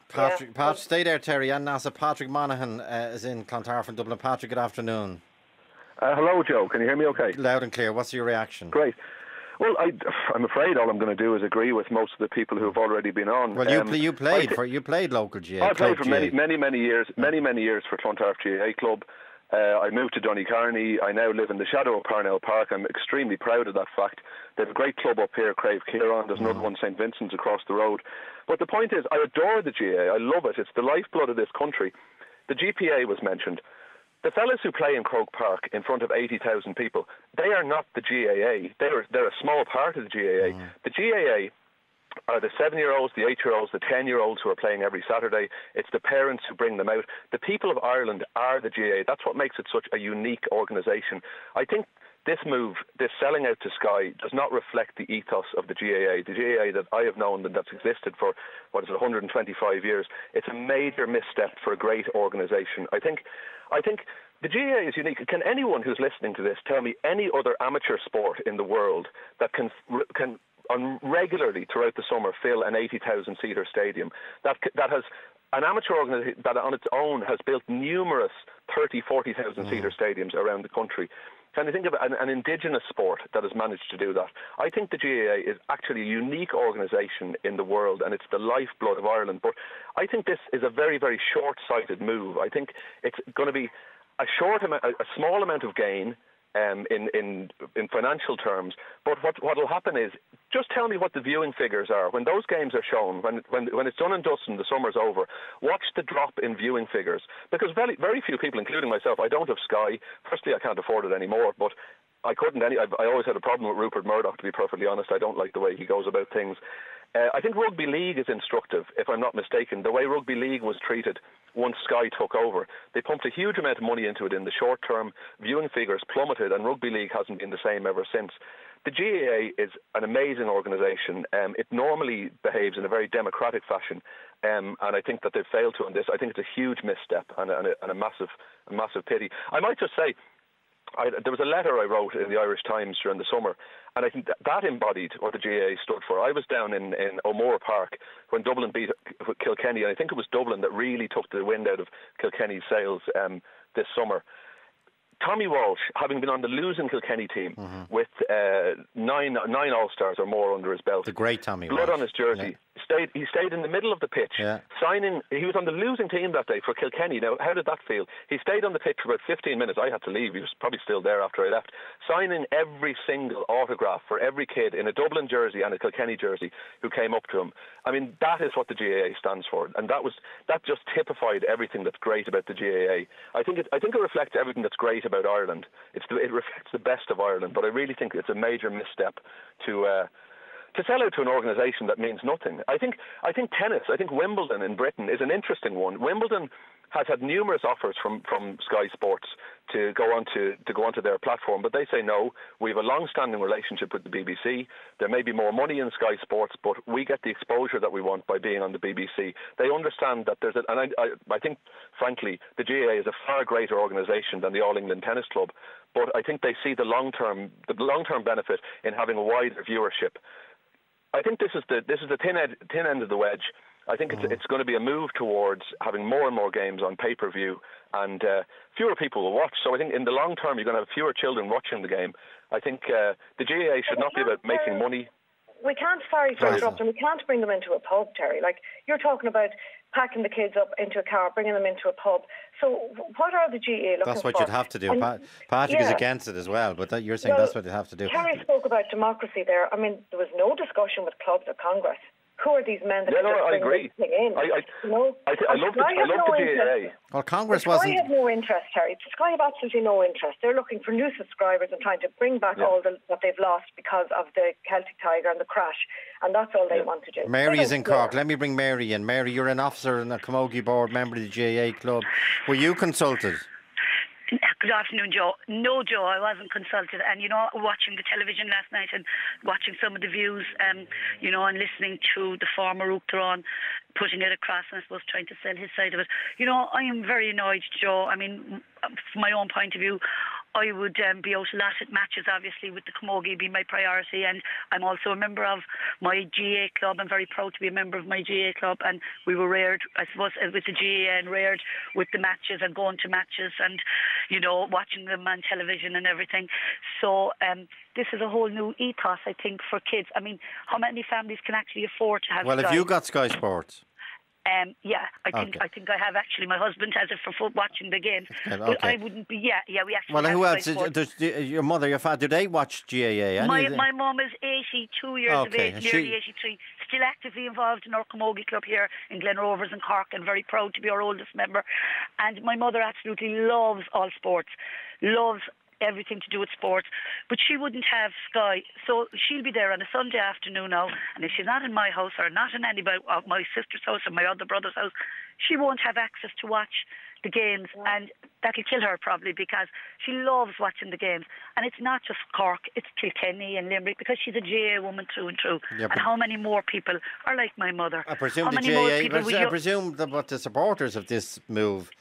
A: Patrick,
M: yeah.
A: Patrick, stay there, Terry. And NASA, Patrick Monaghan uh, is in Clontarf in Dublin. Patrick, good afternoon.
O: Uh, hello, Joe. Can you hear me okay?
A: Loud and clear. What's your reaction?
O: Great. Well, I, I'm afraid all I'm going to do is agree with most of the people who have already been on.
A: Well, you,
O: um,
A: play, you played
O: th-
A: for you played local G A A.
O: I played for
A: G A A.
O: many, many, many years, many, many years for Clontarf G A A Club. Uh, I moved to Donecarney. I now live in the shadow of Parnell Park. I'm extremely proud of that fact. They have a great club up here, Crave Kieran. There's another one, Saint Vincent's, across the road. But the point is, I adore the G A A. I love it. It's the lifeblood of this country. The G P A was mentioned. The fellas who play in Croke Park in front of eighty thousand people, they are not the G A A. They're, they're a small part of the G A A. Mm. The G A A are the seven-year-olds, the eight-year-olds, the ten-year-olds who are playing every Saturday. It's the parents who bring them out. The people of Ireland are the G A A. That's what makes it such a unique organisation. I think this move, this selling out to Sky, does not reflect the ethos of the G A A. The G A A that I have known and that's existed for, what is it, one hundred twenty-five years. It's a major misstep for a great organisation. I think, I think the G A A is unique. Can anyone who's listening to this tell me any other amateur sport in the world that can can on regularly throughout the summer fill an eighty thousand seater stadium, that that has an amateur organisation that on its own has built numerous thirty, forty thousand mm. seater stadiums around the country? Can you think of an, an indigenous sport that has managed to do that? I think the G A A is actually a unique organisation in the world, and it's the lifeblood of Ireland. But I think this is a very, very short-sighted move. I think it's going to be a short amount, a small amount of gain um, in, in in financial terms. But what what will happen is, just tell me what the viewing figures are when those games are shown. When when when it's done and dusted and the summer's over, watch the drop in viewing figures, because very very few people, including myself, I don't have Sky. Firstly, I can't afford it anymore, but I couldn't any. I've, I always had a problem with Rupert Murdoch, to be perfectly honest. I don't like the way he goes about things. Uh, I think Rugby League is instructive, if I'm not mistaken. The way Rugby League was treated once Sky took over, they pumped a huge amount of money into it in the short term. Viewing figures plummeted, and Rugby League hasn't been the same ever since. The G A A is an amazing organisation. Um, it normally behaves in a very democratic fashion, um, and I think that they've failed to on this. I think it's a huge misstep and a, and a, and a massive, a massive pity. I might just say, I, there was a letter I wrote in the Irish Times during the summer, and I think that, that embodied what the G A A stood for. I was down in, in O'Moore Park when Dublin beat Kilkenny, and I think it was Dublin that really took the wind out of Kilkenny's sails um, this summer. Tommy Walsh, having been on the losing Kilkenny team mm-hmm. with uh, nine nine All-Stars or more under his belt.
A: The great Tommy
O: Blood
A: Walsh.
O: on his jersey. Yeah. Stayed, he stayed in the middle of the pitch,
A: yeah.
O: signing. He was on the losing team that day for Kilkenny. Now, how did that feel? He stayed on the pitch for about fifteen minutes. I had to leave. He was probably still there after I left. Signing every single autograph for every kid in a Dublin jersey and a Kilkenny jersey who came up to him. I mean, that is what the G A A stands for, and that was that just typified everything that's great about the G A A. I think it, I think it reflects everything that's great about Ireland. It's the, it reflects the best of Ireland, but I really think it's a major misstep to. Uh, To sell out to an organisation that means nothing. I think I think tennis, I think Wimbledon in Britain is an interesting one. Wimbledon has had numerous offers from, from Sky Sports to go on to, to go onto their platform, but they say no. We have a long-standing relationship with the B B C. There may be more money in Sky Sports, but we get the exposure that we want by being on the B B C. They understand that there's a, and I, I, I think, frankly, the G A A is a far greater organisation than the All England Tennis Club, but I think they see the long-term the long-term benefit in having a wider viewership. I think this is the this is the thin end, thin end of the wedge. I think it's, it's going to be a move towards having more and more games on pay-per-view, and uh, fewer people will watch. So I think in the long term, you're going to have fewer children watching the game. I think uh, the G A A should not be about making money.
M: We can't, sorry to interrupt, and we can't bring them into a pub, Terry. Like, you're talking about packing the kids up into a car, bringing them into a pub. So what are the G A A looking for?
A: That's what for? you'd have to do. And, Pat, Patrick yeah. is against it as well, but that, you're saying well, that's what you'd have to do.
M: Terry spoke about democracy there. I mean, there was no discussion with clubs or Congress. Who are these men that
O: yeah,
M: are
O: no,
M: just
O: I agree.
M: this thing in?
O: I, I,
M: you know?
O: I, th- I love the, I love
M: no
O: the G A A.
A: Well, Congress
M: Sky
A: wasn't...
M: have no interest, Terry. Sky have absolutely no interest. They're looking for new subscribers and trying to bring back yeah. all the, that they've lost because of the Celtic Tiger and the crash, and that's all they yeah. want to do.
A: Mary is in Cork. Let me bring Mary in. Mary, you're an officer in a Camogie board, member of the G A A club. Were you consulted?
P: Good afternoon, Joe. No, Joe, I wasn't consulted. And, you know, watching the television last night and watching some of the views, um, you know, and listening to the former Uachtaráin putting it across and I suppose trying to sell his side of it. You know, I am very annoyed, Joe. I mean, from my own point of view, I would um, be out a lot at matches, obviously, with the Camogie being my priority. And I'm also a member of my G A A club. I'm very proud to be a member of my G A A club. And we were reared, I suppose, with the G A A and reared with the matches and going to matches and, you know, watching them on television and everything. So um, this is a whole new ethos, I think, for kids. I mean, how many families can actually afford to have
A: Well,
P: Sky?
A: have you got Sky Sports?
P: Um, yeah, I think
A: Okay.
P: I think I have actually. My husband has it for foot watching the games,
A: Okay,
P: but
A: okay.
P: I wouldn't be. Yeah, yeah, we actually.
A: Well,
P: have
A: who
P: Sky
A: else? Is-
P: Sports.
A: Does your mother, your father, do they watch G A A? Any
P: My
A: of the-
P: my mum is eighty-two years of
A: Okay,
P: age,
A: she-
P: nearly eighty-three, still actively involved in our Camogie club here in Glen Rovers and Cork, and very proud to be our oldest member. And my mother absolutely loves all sports, loves everything to do with sports, but she wouldn't have Sky, so she'll be there on a Sunday afternoon now, and if she's not in my house or not in anybody of my sister's house or my other brother's house, she won't have access to watch the games, and that'll kill her probably, because she loves watching the games. And it's not just Cork, it's Kilkenny and Limerick, because she's a G A A woman through and through.
A: Yeah, but-
P: and how many more people are like my mother?
A: I presume
P: how
A: the
P: many more
A: G A A,
P: people would
A: I
P: you-
A: presume that what the supporters of this move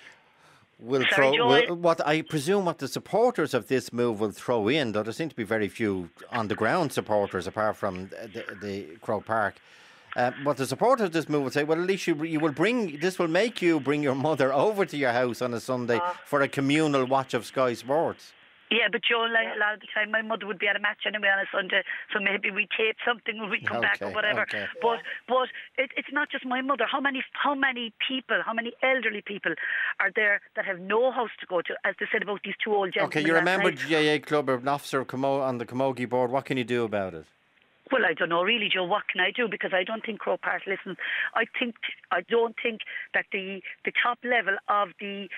A: will
P: Sorry,
A: throw.
P: Joel?
A: Will, what I presume what the supporters of this move will throw in, though there seem to be very few on the ground supporters apart from the, the Croke Park. Uh, what the supporters of this move will say, well, at least you you will bring this will make you bring your mother over to your house on a Sunday
P: Uh.
A: for a communal watch of Sky Sports.
P: Yeah, but Joe, like, a lot of the time, my mother would be at a match anyway on a Sunday, so maybe we tape something when we come back or
A: Okay,
P: whatever.
A: okay.
P: But but it, it's not just my mother. How many how many people, how many elderly people are there that have no house to go to, as they said about these two old gentlemen
A: Okay, you're a
P: last
A: member
P: night?
A: of G A A club or an officer of Camo- on the Camogie board. What can you do about it?
P: Well, I don't know really, Joe. What can I do? Because I don't think Croke Park listens. I think I don't think that the the top level of the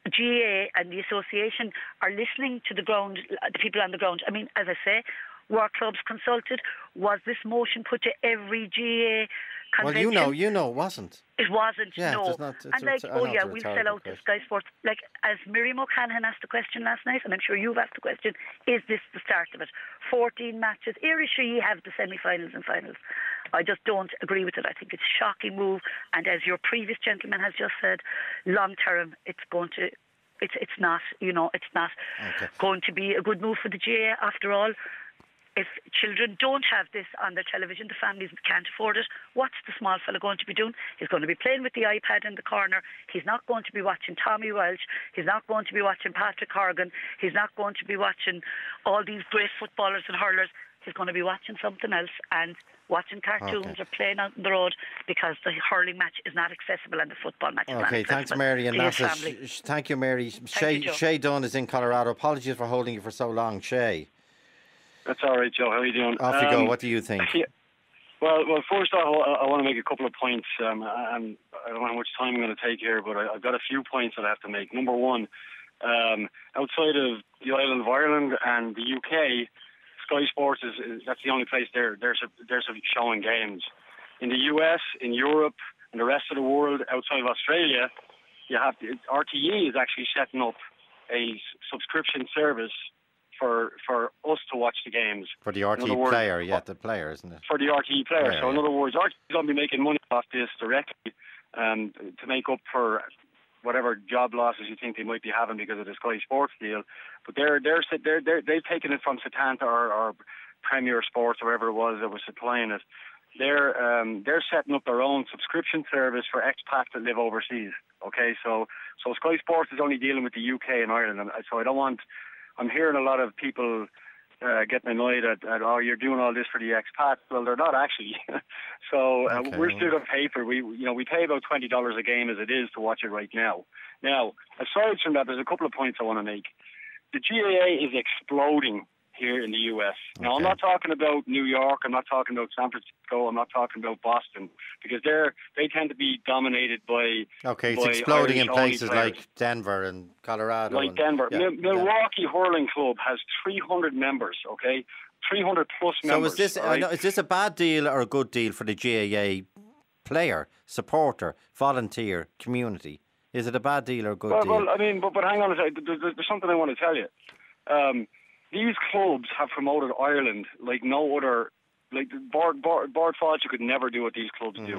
P: G A A and the association are listening to the ground, the people on the ground. I mean, as I say, were clubs consulted? Was this motion put to every G A A
A: Well,
P: convention?
A: you know, you know, it wasn't.
P: It wasn't,
A: Yeah,
P: no.
A: it's not- it's-
P: and like,
A: it's- I
P: oh
A: know
P: yeah,
A: it's a
P: we'll
A: rhetorical
P: sell out to Sky Sports. Like, as Miriam O'Callaghan asked the question last night, and I'm sure you've asked the question, is this the start of it? fourteen matches. Here is sure you have the semi-finals and finals. I just don't agree with it. I think it's a shocking move. And as your previous gentleman has just said, long term, it's going to... It's it's not, you know, it's not
A: Okay.
P: going to be a good move for the G A A after all. If children don't have this on their television, the families can't afford it, what's the small fella going to be doing? He's going to be playing with the iPad in the corner. He's not going to be watching Tommy Welch. He's not going to be watching Patrick Horgan. He's not going to be watching all these great footballers and hurlers. He's going to be watching something else and watching cartoons
A: Okay.
P: or playing out on the road, because the hurling match is not accessible and the football match is not
A: Okay,
P: accessible
A: thanks, Mary and
P: to his
A: Nasa.
P: family.
A: Sh- sh- Thank you, Mary. Shay,
P: you, Joe.
A: Shay Dunn is in Colorado. Apologies for holding you for so long, Shay.
Q: That's all right, Joe. How are you doing?
A: Off you go.
Q: Um,
A: What do you think?
Q: Yeah. Well, well, first off, I, I want to make a couple of points, um, and I don't know how much time I'm going to take here, but I, I've got a few points that I have to make. Number one, um, outside of the island of Ireland and the U K, Sky Sports is, is that's the only place they're they're they're showing games. In the U S, in Europe, and the rest of the world outside of Australia, you have to, R T E is actually setting up a s- subscription service for for us to watch the games.
A: For the R
Q: In
A: T E
Q: other words,
A: player, yeah, the player, isn't it?
Q: for the R T E player.
A: Yeah,
Q: so in
A: yeah.
Q: other words, R T E is going to be making money off this directly um, to make up for whatever job losses you think they might be having because of the Sky Sports deal. But they're they're they're, they're they've taken it from Setanta or, or Premier Sports or whatever it was that was supplying it. They're um, they're setting up their own subscription service for expats that live overseas. Okay, so so Sky Sports is only dealing with the U K and Ireland, and so I don't want. I'm hearing a lot of people uh, getting annoyed at, at, oh, you're doing all this for the expats. Well, they're not actually. so uh,
A: Okay,
Q: we're
A: well.
Q: still going to pay for. We you know we pay about twenty dollars a game as it is to watch it right now. Now, aside from that, there's a couple of points I want to make. The G A A is exploding here in the U S. Now, I'm not talking about New York. I'm not talking about San Francisco. I'm not talking about Boston, because they're they tend to be dominated by
A: Okay, it's
Q: by
A: exploding in
Q: Irish-only
A: places
Q: players.
A: like Denver and Colorado.
Q: Like
A: and,
Q: Denver.
A: yeah,
Q: Mil- Milwaukee Hurling Club has three hundred members, okay? three hundred plus
A: So
Q: members.
A: is this
Q: all
A: I
Q: right?
A: know, is this a bad deal or a good deal for the G A A player, supporter, volunteer, community? Is it a bad deal or a good
Q: well,
A: deal?
Q: well, I mean, but, but hang on a second. There's, there's something I want to tell you. Um, these clubs have promoted Ireland like no other. Like Bard, Bard, Bard Fodge could never do what these clubs do.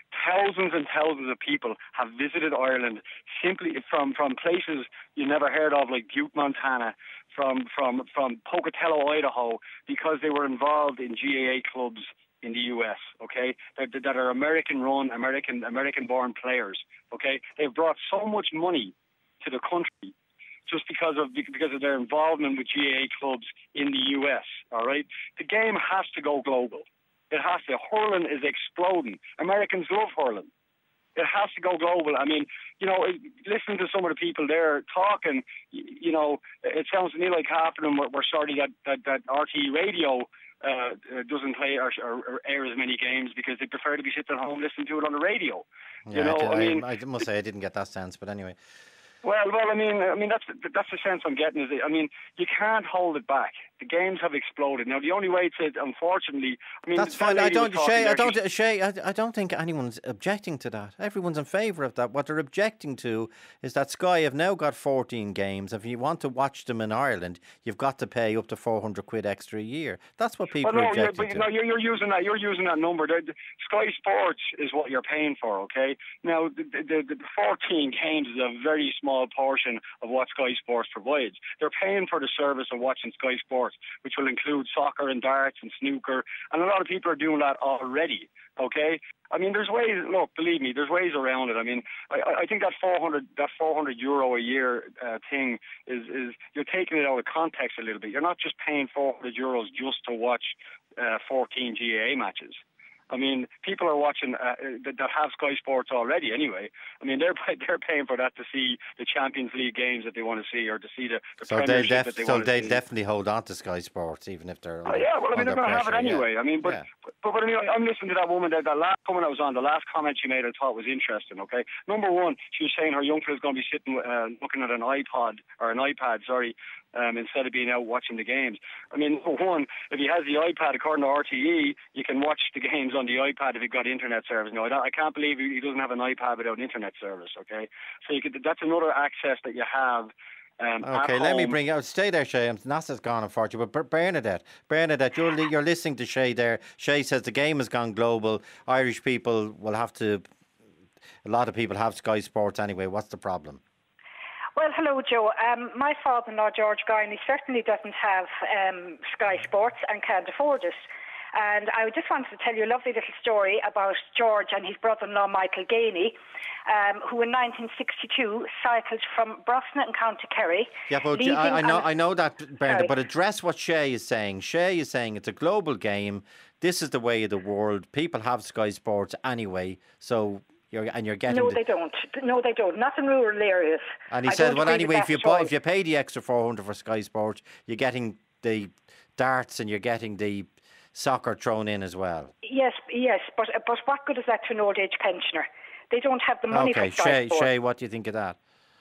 Q: Thousands and thousands of people have visited Ireland simply from, from places you never heard of, like Butte, Montana, from, from, from Pocatello, Idaho, because they were involved in G A A clubs in the U S, okay, that, that are American-run, American, American-born players, okay? They've brought so much money to the country just because of because of their involvement with G A A clubs in the U S, all right? The game has to go global. It has to. Hurling is exploding. Americans love hurling. It has to go global. I mean, you know, listening to some of the people there talking, you know, it sounds to me like half of them were, were sorry that, that, that R T E radio uh, doesn't play or, or, or air as many games because they prefer to be sitting at home listening to it on the radio.
A: Yeah,
Q: you know,
A: I,
Q: I mean,
A: I, I must say I didn't get that sense, but anyway.
Q: Well, well, I mean, I mean that's that's the sense I'm getting. Is I mean, you can't hold it back. The games have exploded now. The only way to, unfortunately, I mean,
A: that's fine. I don't, Shay. I don't, Shay. I, I don't think anyone's objecting to that. Everyone's in favour of that. What they're objecting to is that Sky have now got fourteen games. If you want to watch them in Ireland, you've got to pay up to four hundred quid extra a year. That's what people
Q: well, no,
A: are objecting
Q: you're,
A: to.
Q: No, you're, you're using that. You're using that number. The, the Sky Sports is what you're paying for. Okay. Now, the, the, the fourteen games is a very small portion of what Sky Sports provides. They're paying for the service of watching Sky Sports, which will include soccer and darts and snooker, and a lot of people are doing that already, okay? I mean, there's ways, look, believe me, there's ways around it. I mean, I, I think that four hundred that four hundred euro a year uh, thing is, is, you're taking it out of context a little bit. You're not just paying four hundred euros just to watch uh, fourteen G A A matches. I mean, people are watching uh, that, that have Sky Sports already anyway. I mean, they're they're paying for that to see the Champions League games that they want to see or to see the, the
A: so
Q: Premiership
A: def-
Q: that they
A: so
Q: want to see.
A: So they'll definitely hold on to Sky Sports even if they're
Q: under, oh, yeah, well, I mean, they're going to have it anyway.
A: Yeah.
Q: I mean, but,
A: yeah.
Q: but, but I mean, I'm listening to that woman, that, that last comment I was on, the last comment she made I thought was interesting, okay? Number one, she was saying her young fella's going to be sitting uh, looking at an iPod, or an iPad, sorry, Um, instead of being out watching the games. I mean, number one, if he has the iPad, according to R T E, you can watch the games on the iPad if you've got internet service. No, I, don't, I can't believe he doesn't have an iPad without internet service, okay? So you could, that's another access that you have. Um,
A: okay, let me bring out. Stay there, Shay. NASA's gone, unfortunately. But Bernadette, Bernadette, you're you're listening to Shay there. Shay says the game has gone global. Irish people will have to. A lot of people have Sky Sports anyway. What's the problem?
R: Well, hello, Joe. Um, my father-in-law, George Guiney, certainly doesn't have um, Sky Sports and can't afford it. And I just wanted to tell you a lovely little story about George and his brother-in-law, Michael Gainey, um, who in nineteen sixty-two cycled from Brosnan in County Kerry.
A: Yeah, but I, I know I know that, Bernadette, but address what Shay is saying. Shay is saying it's a global game. This is the way of the world. People have Sky Sports anyway, so... You're, and you're getting
R: no,
A: the,
R: they don't. No, they don't. Not in rural areas.
A: And he
R: I
A: said, well, anyway, if you buy, if you pay the extra four hundred for Sky Sports, you're getting the darts and you're getting the soccer thrown in as well.
R: Yes, yes, but but what good is that to an old age pensioner? They don't have the money
A: okay,
R: for Sky
A: Shay,
R: Sports.
A: Shay, what do you think of that?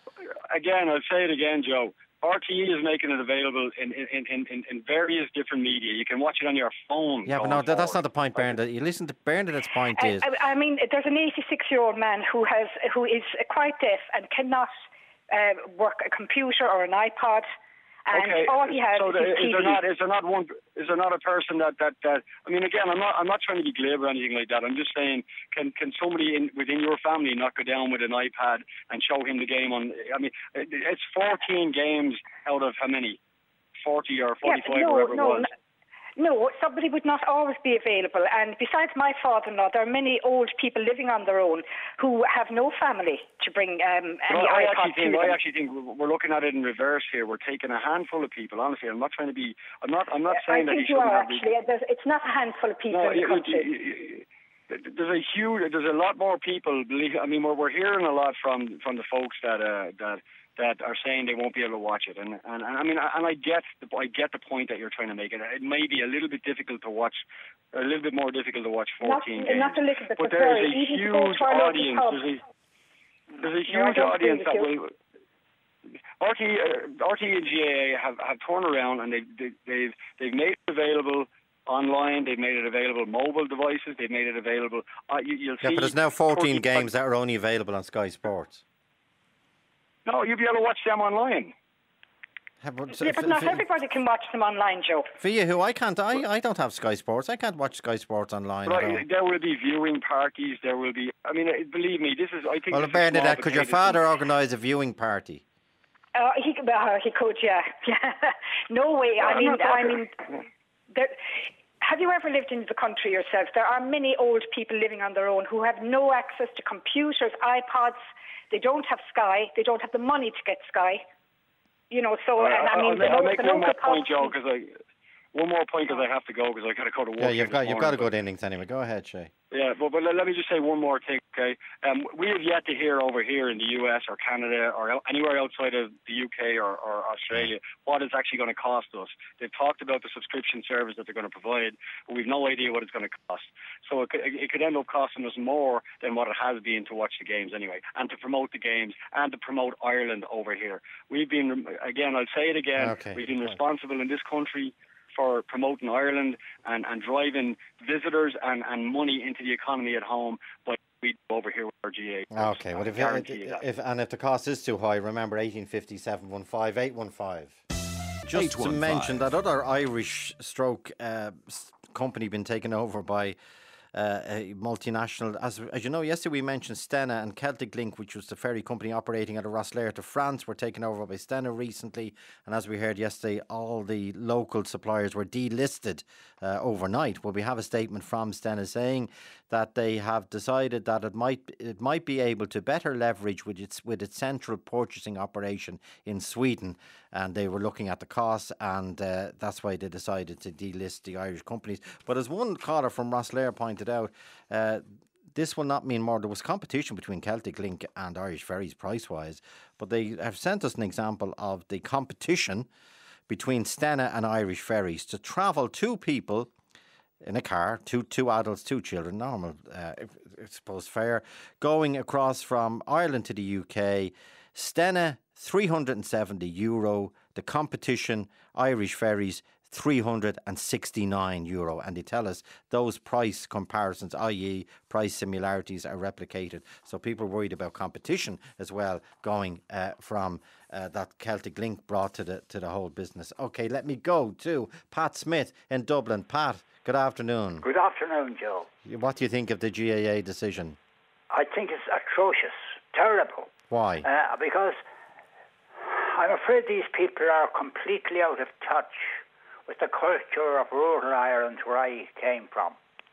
Q: Again, I'll say it again, Joe. R T E is making it available in, in, in, in, in various different media. You can watch it on your phone.
A: Yeah, but no, that, that's not the point, Bernadette. You listen to Bernadette's point
R: I,
A: is...
R: I, I mean, there's an eighty-six-year-old man who has who is quite deaf and cannot uh, work a computer or an iPod. And
Q: okay.
R: all he has
Q: so
R: is
Q: there,
R: his T V.
Q: Is there not? Is there not one? Is there not a person that, that, that? I mean, again, I'm not. I'm not trying to be glib or anything like that. I'm just saying, can can somebody in within your family not go down with an iPad and show him the game on? I mean, it's fourteen games out of how many? Forty or forty-five,
R: yeah, no,
Q: or whatever
R: no,
Q: it was.
R: No, somebody would not always be available. And besides my father-in-law, there are many old people living on their own who have no family to bring um, any
Q: well, I
R: iPod
Q: actually think
R: to them.
Q: I actually think we're looking at it in reverse here. We're taking a handful of people. Honestly, I'm not trying to be. I'm not. I'm not saying
R: I
Q: that
R: think
Q: you
R: you
Q: shouldn't
R: are
Q: have
R: actually. There's, it's not a handful of people
Q: no,
R: in the
Q: you,
R: country.
Q: You, you, there's a huge. There's a lot more people. Believe. I mean, we're we're hearing a lot from from the folks that uh, that. that are saying they won't be able to watch it, and and, and I mean, and I get the I get the point that you're trying to make. It it may be a little bit difficult to watch, a little bit more difficult to watch fourteen
R: not,
Q: games.
R: Not a little bit,
Q: but
R: there
Q: there is
R: is
Q: a huge audience. There's a, there's a huge
R: no,
Q: audience that will. R T E, uh, R T E and G A A have, have turned around and they've they, they've they've made it available online. They've made it available mobile devices. They've made it available. Uh, you, you'll
A: yeah,
Q: see
A: but there's now fourteen
Q: thirty
A: games that are only available on Sky Sports.
Q: No, you'll be able to watch them online.
A: But,
R: yeah, but not everybody can watch them online, Joe.
A: For you, who I can't, I, I don't have Sky Sports. I can't watch Sky Sports online.
Q: Right, there will be viewing parties. There will be. I mean, believe me, this is. I think.
A: Well, Bernadette, could your father organise a viewing party?
R: Uh, he could. Uh, he could. Yeah. Yeah. No way. I mean. I mean. There, have you ever lived in the country yourself? There are many old people living on their own who have no access to computers, iPods. They don't have Sky. They don't have the money to get Sky. You know, so
Q: uh,
R: and I mean,
Q: I'll,
R: the,
Q: I'll
R: the
Q: make
R: local
Q: one more point,
R: pub-
Q: Joe, because I one more point because I have to go because I got to go to work.
A: Yeah, you've got you've
Q: morning,
A: got a good innings anyway. Go ahead, Shay.
Q: Yeah, but, but let me just say one more thing, okay? Um, we have yet to hear over here in the U S or Canada or anywhere outside of the U K or, or Australia what it's actually going to cost us. They've talked about the subscription service that they're going to provide, but we've no idea what it's going to cost. So it could, it could end up costing us more than what it has been to watch the games anyway, and to promote the games and to promote Ireland over here. We've been, again, I'll say it again,
A: okay.
Q: we've been responsible in this country for promoting Ireland and, and driving visitors and, and money into the economy at home, but we over here with our G A.
A: Okay, well, if, if, if and if the cost is too high, remember eighteen fifty, seven one five, eight one five. Just to mention that other Irish stroke uh, company been taken over by Uh, a multinational. As, as you know, yesterday we mentioned Stena and Celtic Link, which was the ferry company operating out of Rosslare to France, were taken over by Stena recently. And as we heard yesterday, all the local suppliers were delisted uh, overnight. Well, we have a statement from Stena saying that they have decided that it might it might be able to better leverage with its with its central purchasing operation in Sweden, and they were looking at the costs, and uh, that's why they decided to delist the Irish companies. But as one caller from Rosslare pointed out, uh, this will not mean more. There was competition between Celtic Link and Irish Ferries price-wise, but they have sent us an example of the competition between Stena and Irish Ferries to travel two people in a car, two two adults, two children, normal, uh, I suppose fare, going across from Ireland to the U K. Stena, three hundred seventy euro. The competition, Irish Ferries, three hundred sixty-nine euro. And they tell us those price comparisons, that is price similarities, are replicated. So people are worried about competition as well, going uh, from uh, that Celtic Link brought to the to the whole business. OK, let me go to Pat Smith in Dublin. Pat, good afternoon.
S: Good afternoon, Joe.
A: What do you think of the G A A decision?
S: I think it's atrocious, terrible.
A: Why?
S: Uh, because I'm afraid these people are completely out of touch with the culture of rural Ireland where I came from.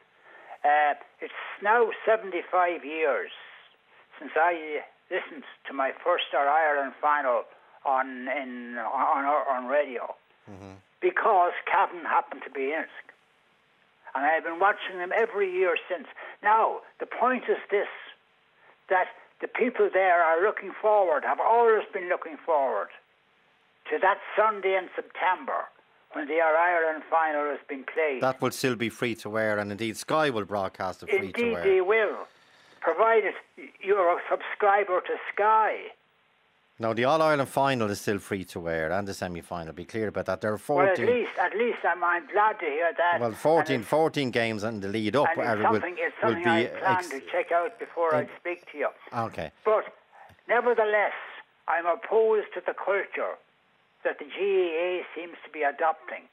S: Uh, it's now seventy-five years since I listened to my first All-Ireland final on in on, on radio, mm-hmm. because Cavan happened to be in it. And I've been watching them every year since. Now, the point is this, that the people there are looking forward, have always been looking forward to that Sunday in September when the All-Ireland final has been played.
A: That will still be free to air, and indeed Sky will broadcast it free
S: indeed
A: to air.
S: Indeed they will, provided you're a subscriber to Sky.
A: No, the All-Ireland final is still free to air, and the semi-final. Be clear about that. There are fourteen.
S: Well, at least, at least I'm, I'm glad to hear that.
A: Well, fourteen, fourteen games in the lead up.
S: And it's
A: will,
S: something, it's something
A: will be
S: I plan
A: ex-
S: to check out before I speak to you.
A: Okay.
S: But nevertheless, I'm opposed to the culture that the G A A seems to be adopting.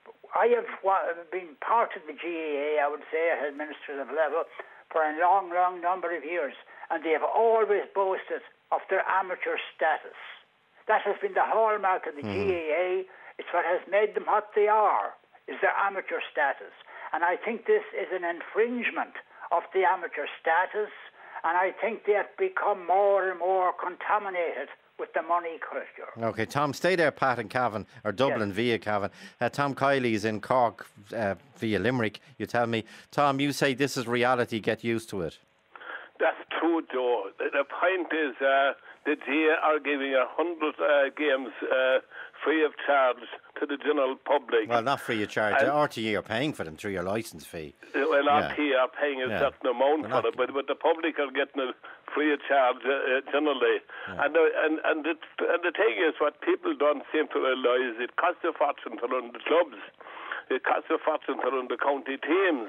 S: I have been part of the G A A, I would say, at administrative level for a long, long number of years, and they have always boasted of their amateur status. That has been the hallmark of the mm. G A A. It's what has made them what they are, is their amateur status. And I think this is an infringement of the amateur status, and I think they have become more and more contaminated with the money culture.
A: OK, Tom, stay there, Pat in Cavan, or Dublin yes. via Cavan. Uh, Tom Kiley's in Cork uh, via Limerick, you tell me. Tom, you say this is reality, get used to it.
T: That's true, Joe. The, the point is uh, the G A are giving a hundred uh, games uh, free of charge to the general public.
A: Well, not free of charge. And the R T E are paying for them through your licence fee.
T: Well,
A: yeah.
T: R T E are paying a
A: yeah.
T: certain amount
A: They're
T: for it, but, but the public are getting it free of charge uh, generally. Yeah. And, uh, and, and, it, and the thing is, what people don't seem to realise, it costs a fortune to run the clubs. It costs a fortune to run the county teams.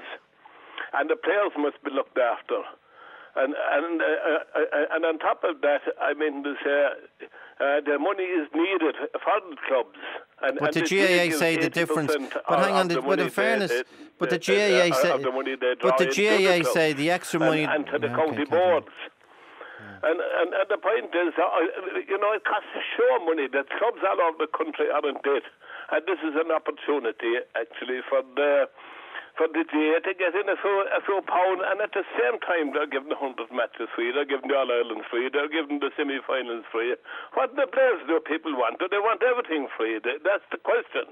T: And the players must be looked after. And and uh, uh, and on top of that, I mean, there's, uh, Uh, the money is needed for the clubs. And,
A: but
T: and
A: the G A A say the difference. But hang on, the, but in fairness, they, but the G A A
T: uh,
A: say,
T: the money they
A: but the G A A
T: the
A: say the extra money
T: and, and to the
A: yeah,
T: county
A: okay,
T: boards. Yeah. And, and and the point is, uh, you know, it costs sure money that clubs all over the country are in debt, and this is an opportunity actually for the. For the G A A to get in a few, a few pound, and at the same time they're giving the one hundred matches free, they're giving the All-Ireland free, they're giving the semi-finals free. What the players do people want? Do they want everything free? That's the question.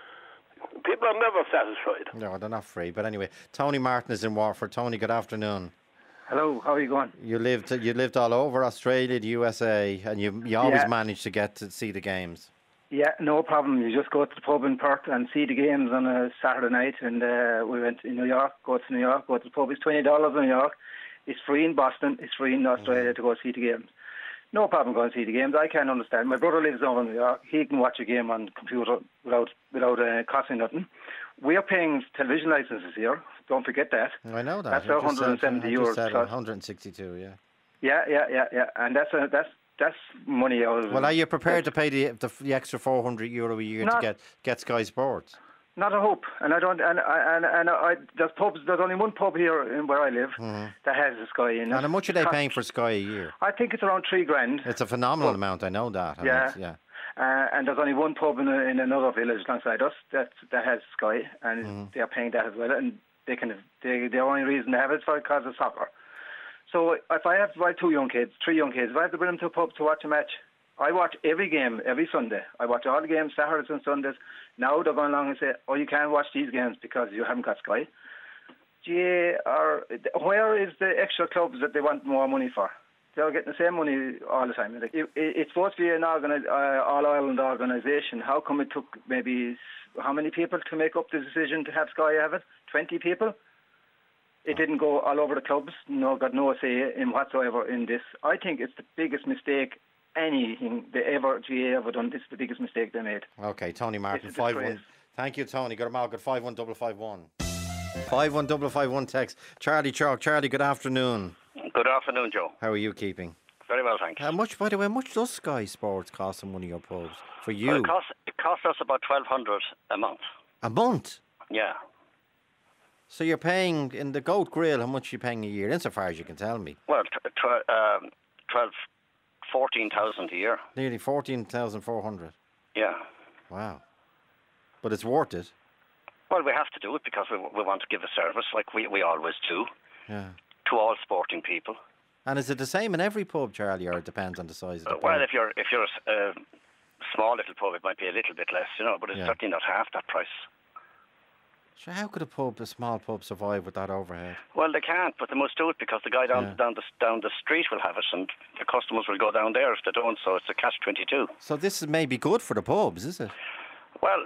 T: People are never satisfied.
A: No, they're not free. But anyway, Tony Martin is in Waterford. Tony, good afternoon.
U: Hello, how are you going?
A: You lived you lived all over Australia, the U S A, and you you always
U: yeah.
A: managed to get to see the games.
U: Yeah, no problem. You just go to the pub in Perth and see the games on a Saturday night. And uh, we went to New York, go to New York, go to the pub. It's twenty dollars in New York. It's free in Boston. It's free in Australia mm. to go see the games. No problem going to see the games. I can't understand. My brother lives over in New York. He can watch a game on the computer without without uh, costing nothing. We are paying television licenses here. Don't forget that.
A: I know that.
U: That's one hundred seventy euros.
A: one hundred sixty-two, yeah.
U: Yeah, yeah, yeah, yeah. And that's a, that's that's money out of.
A: Well, are you prepared to pay the the, the extra four hundred euro a year not, to get get Sky Sports?
U: Not a hope, and I don't. And and and I, there's pubs. There's only one pub here in where I live mm-hmm. that has a Sky in it.
A: And how much are they paying for Sky a year?
U: I think it's around three grand.
A: It's a phenomenal but, amount. I know that. I
U: yeah,
A: yeah.
U: Uh, and there's only one pub in, a, in another village alongside us that that has Sky, and mm-hmm. they are paying that as well. And they can. They, the only reason they have it is because of soccer. So if I have my two young kids, three young kids, if I have to bring them to a pub to watch a match, I watch every game every Sunday. I watch all the games Saturdays and Sundays. Now they're going along and say, "Oh, you can't watch these games because you haven't got Sky." Gee, or where is the extra clubs that they want more money for? They're getting the same money all the time. It, it, it's supposed to be an organi- uh, all-Ireland organisation. How come it took maybe how many people to make up the decision to have Sky have it? Twenty people. It didn't go all over the clubs. No, got no say in whatsoever in this. I think it's the biggest mistake anything they ever G A A ever done. This is the biggest mistake they made.
A: Okay, Tony Martin, five one. Thank you, Tony. Got a mark at five one double five one. Five one double five one text. Charlie Chalk. Charlie, good afternoon.
V: Good afternoon, Joe.
A: How are you keeping?
V: Very well, thanks.
A: How much, by the way, how much does Sky Sports cost in one of your pubs for you?
V: Well, it costs it costs us about twelve hundred a month.
A: A month?
V: Yeah.
A: So you're paying in the Goat Grill. How much are you paying a year? Insofar as you can tell me.
V: Well, t- tw- um, twelve, fourteen thousand a year.
A: Nearly fourteen thousand four hundred.
V: Yeah.
A: Wow. But it's worth it.
V: Well, we have to do it because we we want to give a service, like we, we always do.
A: Yeah.
V: To all sporting people.
A: And is it the same in every pub, Charlie, or it depends on the size of the
V: uh,
A: pub?
V: Well, if you're if you're a uh, small little pub, it might be a little bit less, you know, but it's
A: yeah.
V: certainly not half that price.
A: So how could a pub, a small pub, survive with that overhead?
V: Well, they can't, but they must do it because the guy down
A: yeah.
V: down the down the street will have it, and the customers will go down there if they don't. So it's a catch twenty-two.
A: So this is maybe good for the pubs, is it?
V: Well,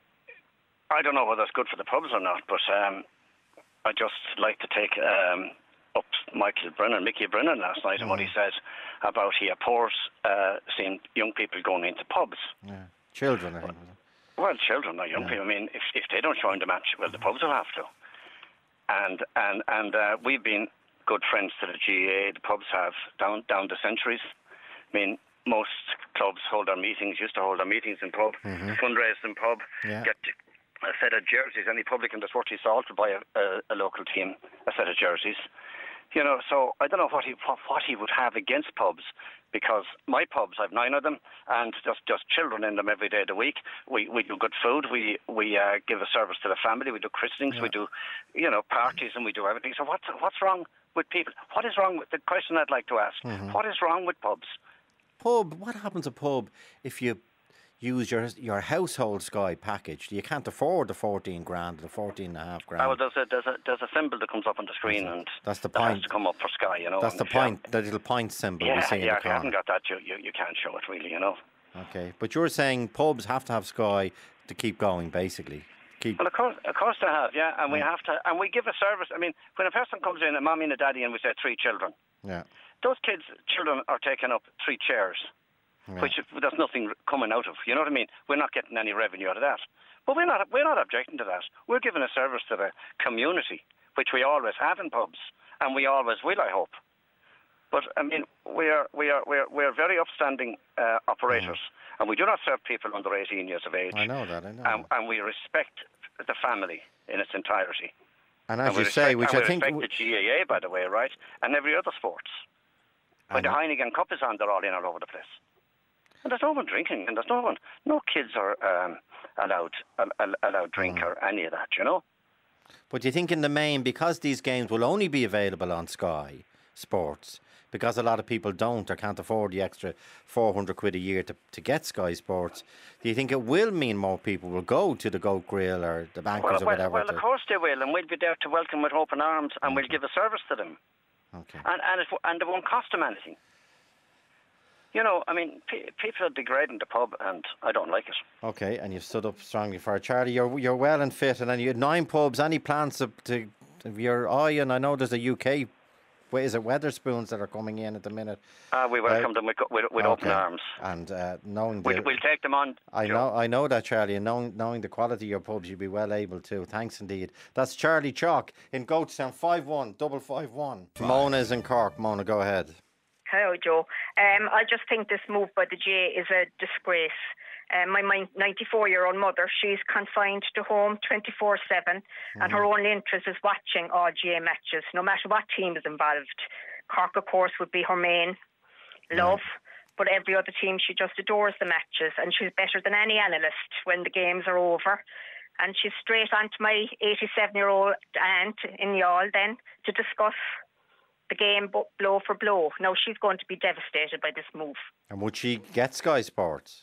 V: I don't know whether it's good for the pubs or not, but um, I just like to take um, up Michael Brennan, Mickey Brennan last night, mm. and what he said about he abhors uh, seeing young people going into pubs.
A: Yeah, children, I think.
V: Well, children, not young yeah. people. I mean, if if they don't join the match, well, the pubs will have to. And and and uh, we've been good friends to the G A A. The pubs have down down the centuries. I mean, most clubs hold their meetings, used to hold their meetings in pub, mm-hmm. fundraise in pub,
A: yeah.
V: get a set of jerseys. Any publican that's worth his salt will buy a, a, a local team a set of jerseys. You know, so I don't know what he what, what he would have against pubs, because my pubs, I've nine of them, and just just children in them every day of the week. We we do good food. We we uh, give a service to the family. We do christenings. Yeah. We do, you know, parties, and we do everything. So what's what's wrong with people? What is wrong with the question I'd like to ask? Mm-hmm. What is wrong with pubs?
A: Pub. What happens to pub if you use your your household Sky package? You can't afford the fourteen grand, the fourteen and a half grand.
V: Oh, well, there's a there's a there's a symbol that comes up on the screen, that's and
A: that's the
V: that
A: point.
V: has to come up for Sky, you know.
A: That's the point. The little point symbol
V: yeah,
A: we see
V: yeah,
A: in the
V: if you
A: corner.
V: haven't got that, you, you you can't show it really, you know.
A: Okay, but you're saying pubs have to have Sky to keep going, basically. Keep.
V: Well, of course, of course they have, yeah, and
A: yeah.
V: we have to, and we give a service. I mean, when a person comes in, a mommy and a daddy, and we say three children,
A: yeah,
V: those kids, children, are taking up three chairs. Yeah. Which there's nothing coming out of, you know what I mean? We're not getting any revenue out of that, but we're not we're not objecting to that. We're giving a service to the community, which we always have in pubs, and we always will, I hope. But I mean, we are we are we are, we are very upstanding uh, operators, mm. and we do not serve people under eighteen years of age.
A: I know that. I know.
V: And, and we respect the family in its entirety.
A: And as
V: and
A: you
V: respect,
A: say, which
V: and
A: I
V: we
A: think
V: respect the G A A, by the way, right, and every other sports. When the Heineken Cup is on, they're all in all over the place. And there's no one drinking, and there's no one, no kids are um, allowed allowed drink mm. or any of that, you know.
A: But do you think in the main, because these games will only be available on Sky Sports, because a lot of people don't or can't afford the extra four hundred quid a year to, to get Sky Sports, do you think it will mean more people will go to the Goat Grill or the Bankers
V: well,
A: or
V: well,
A: whatever?
V: Well, of course they will, and we'll be there to welcome with open arms, and okay. we'll give a service to them.
A: Okay.
V: And and it, and it won't cost them anything. You know, I mean, pe- people are degrading the pub, and I don't like it.
A: Okay, and you've stood up strongly for it. Charlie, you're you're well and fit, and then you had nine pubs. Any plans to, to your eye? And I know there's a U K, what is it, Weatherspoons that are coming in at the minute.
V: Ah, uh, we welcome uh, them with, with, with
A: okay.
V: open arms.
A: And uh, knowing
V: we'll,
A: the,
V: we'll take them on.
A: I
V: Joe.
A: know, I know that, Charlie, and knowing knowing the quality of your pubs, you'd be well able to. Thanks indeed. That's Charlie Chalk in Goatstown, five one double five one. Mona is in Cork. Mona, go ahead.
B: Hello, Joe. Um, I just think this move by the G A A is a disgrace. Um, my ninety-four-year-old mother, she's confined to home twenty-four seven, mm-hmm. and her only interest is watching all G A A matches, no matter what team is involved. Cork, of course, would be her main love, mm-hmm. but every other team, she just adores the matches, and she's better than any analyst when the games are over. And she's straight on to my eighty-seven-year-old aunt in Youghal then to discuss the game blow for blow. Now she's going to be devastated by this move.
A: And would she get Sky Sports?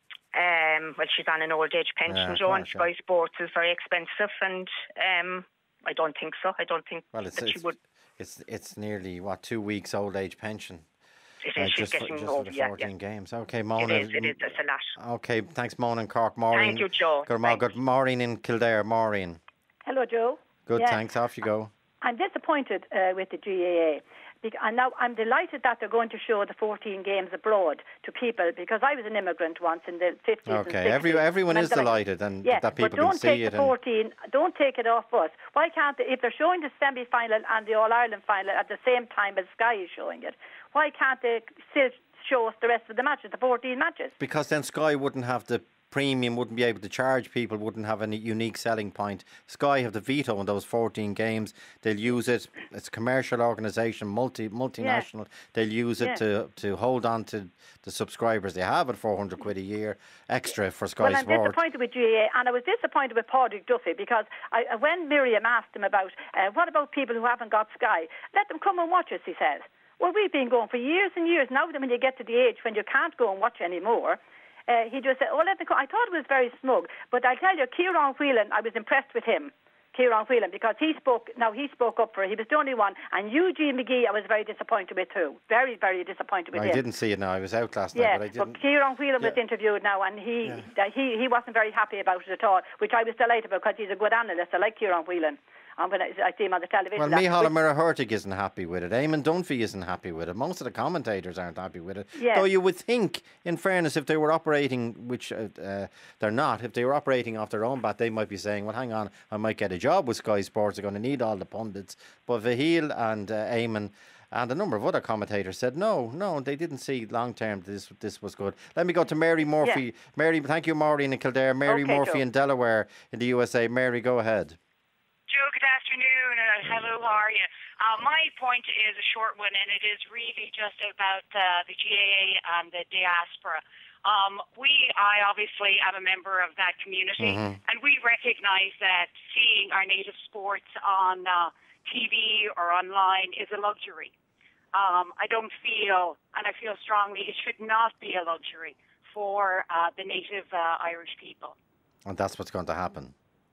B: Um, well, she's on an old age pension, yeah, Joe, and Sky Sports is very expensive, and um, I don't think so. I don't think
A: well, it's,
B: that
A: it's,
B: she would.
A: It's it's nearly what two weeks old age pension.
B: It is. Uh,
A: she's
B: getting
A: for, just
B: old.
A: for the
B: yeah,
A: fourteen
B: yeah.
A: games. Okay, Mona.
B: It is. It is. It's a lot.
A: Okay, thanks, Mona and Cork. Maureen.
B: Thank you, Joe.
A: Good, good. Maureen in Kildare. Maureen.
C: Hello, Joe.
A: Good.
C: Yeah.
A: Thanks. Off you go.
C: I'm disappointed uh, with the G A A. And now I'm delighted that they're going to show the fourteen games abroad to people, because I was an immigrant once in the fifties
A: okay.
C: and sixties.
A: Every, everyone
C: and
A: is delighted, and
C: yeah,
A: that people
C: but don't
A: can see
C: take
A: it.
C: The fourteen, don't take it off us. Why can't they, if they're showing the semi-final and the All-Ireland final at the same time as Sky is showing it, why can't they still show us the rest of the matches, the fourteen matches?
A: Because then Sky wouldn't have the premium, wouldn't be able to charge people, wouldn't have any unique selling point. Sky have the veto on those fourteen games. They'll use it. It's a commercial organisation, multi multinational. Yeah. They'll use it yeah. to to hold on to the subscribers they have at four hundred quid a year extra for Sky
C: well, I'm
A: Sport.
C: disappointed with G A A, and I was disappointed with Padraig Duffy, because I, when Miriam asked him about uh, what about people who haven't got Sky, let them come and watch us, he said. Well, we've been going for years and years. Now that when you get to the age when you can't go and watch anymore, Uh, he just said, oh, let me go. I thought it was very smug. But I tell you, Kieran Whelan, I was impressed with him. Kieran Whelan, because he spoke, now he spoke up for it. He was the only one. And Eugene McGee, I was very disappointed with too. Very, very disappointed with
A: I
C: him.
A: I didn't see it now. I was out last
C: yeah,
A: night, but I didn't.
C: But Kieran Whelan
A: yeah.
C: was interviewed now, and he,
A: yeah.
C: uh, he he wasn't very happy about it at all, which I was delighted about, because he's a good analyst. I like Kieran Whelan. And when I, I see him on the television.
A: Well, Micheál Murray-Hurtig isn't happy with it. Eamon Dunphy isn't happy with it. Most of the commentators aren't happy with it.
C: Yeah.
A: Though you would think, in fairness, if they were operating, which uh, uh, they're not, if they were operating off their own bat, they might be saying, well, hang on, I might get a job with Sky Sports. They're going to need all the pundits. But Micheál and uh, Eamon and a number of other commentators said, no, no, they didn't see long-term this this was good. Let me go to Mary Murphy.
C: Yeah.
A: Mary, thank you, Maureen in Kildare. Mary
C: okay,
A: Murphy
C: Joe.
A: in Delaware in the U S A. Mary, go ahead.
W: Joe, good afternoon. Uh, hello, how are you? Uh, my point is a short one, and it is really just about uh, the G A A and the diaspora. Um, we, I obviously am a member of that community, mm-hmm. and we recognise that seeing our native sports on uh, T V or online is a luxury. Um, I don't feel, and I feel strongly, it should not be a luxury for uh, the native uh, Irish people.
A: And that's what's going to happen.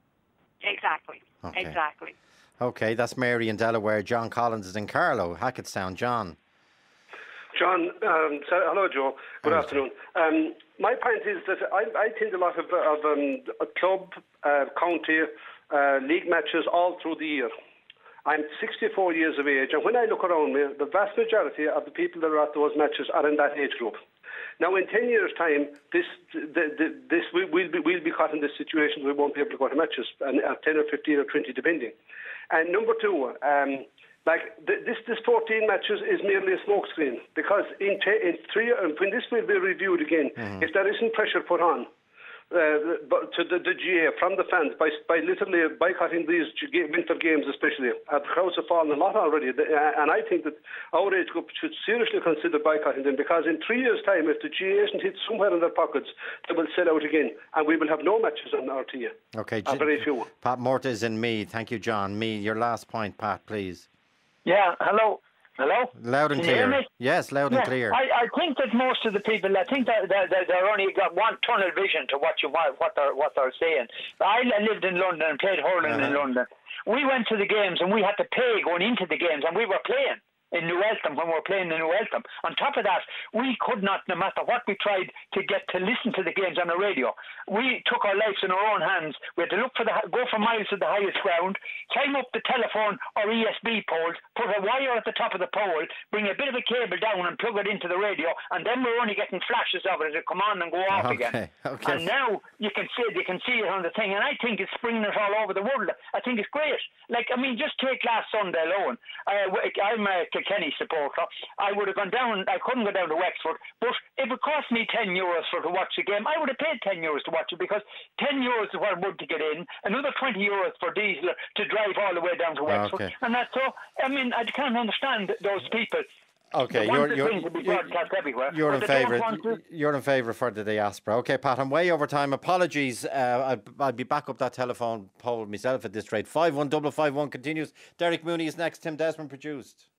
W: Exactly.
A: Okay.
W: Exactly.
A: Okay, that's Mary in Delaware. John Collins is in Carlow, Hackettstown. John.
X: John, um, so, hello, Joe. Good
A: Hello.
X: afternoon. Um, my point is that I, I think a lot of, of um, club, uh, county, uh, league matches all through the year. I'm sixty-four years of age, and when I look around me, the vast majority of the people that are at those matches are in that age group. Now, in ten years' time, this the, the, this we, we'll be we'll be caught in this situation. We won't be able to go to matches, and at ten or fifteen or twenty, depending. And number two, um, Like th- this, this fourteen matches is merely a smokescreen because in, t- in three, uh, when this will be reviewed again, mm-hmm. if there isn't pressure put on uh, to the, the G A A from the fans by by literally boycotting these winter games, especially, uh, the crowds have fallen a lot already, and I think that our age group should seriously consider boycotting them because in three years' time, if the G A A isn't hit somewhere in their pockets, they will sell out again, and we will have no matches on R T A.
A: Okay,
X: uh, very few.
A: Pat Morta is in Meath. Thank you, John. Meath, your last point, Pat, please.
D: Yeah, hello. Hello?
A: Loud and
D: Can
A: clear.
D: You hear me?
A: Yes, loud
D: yeah,
A: and clear.
D: I, I think that most of the people, I think that, that, that they're only got one tunnel vision to what you what they're what they're saying. I lived in London and played hurling uh-huh. in London. We went to the games and we had to pay going into the games, and we were playing in New Eltham when we were playing in New Eltham. On top of that, we could not, no matter what we tried, to get to listen to the games on the radio. We took our lives in our own hands. We had to look for the go for miles to the highest ground, climb up the telephone or E S B poles, put a wire at the top of the pole, bring a bit of a cable down and plug it into the radio, and then we're only getting flashes of it as it come on and go off
A: okay.
D: again.
A: Okay.
D: And now you can see you can see it on the thing, and I think it's springing it all over the world. I think it's great. Like, I mean, just take last Sunday alone. Uh, I'm a Kilkenny supporter. I would have gone down, I couldn't go down to Wexford, but if it cost me ten euros for to watch the game, I would have paid ten euros to watch it, because ten euros is what it would to get in, another twenty euros for diesel to drive all the way down to Wexford. Okay. And that's so, I mean, I can't understand those people.
A: Okay, you're you're, you're, you're in favour. To... You're in favour for the diaspora. Okay, Pat, I'm way over time. Apologies. Uh, I'll, I'll be back up that telephone poll myself at this rate. Five one double five one continues. Derek Mooney is next. Tim Desmond produced.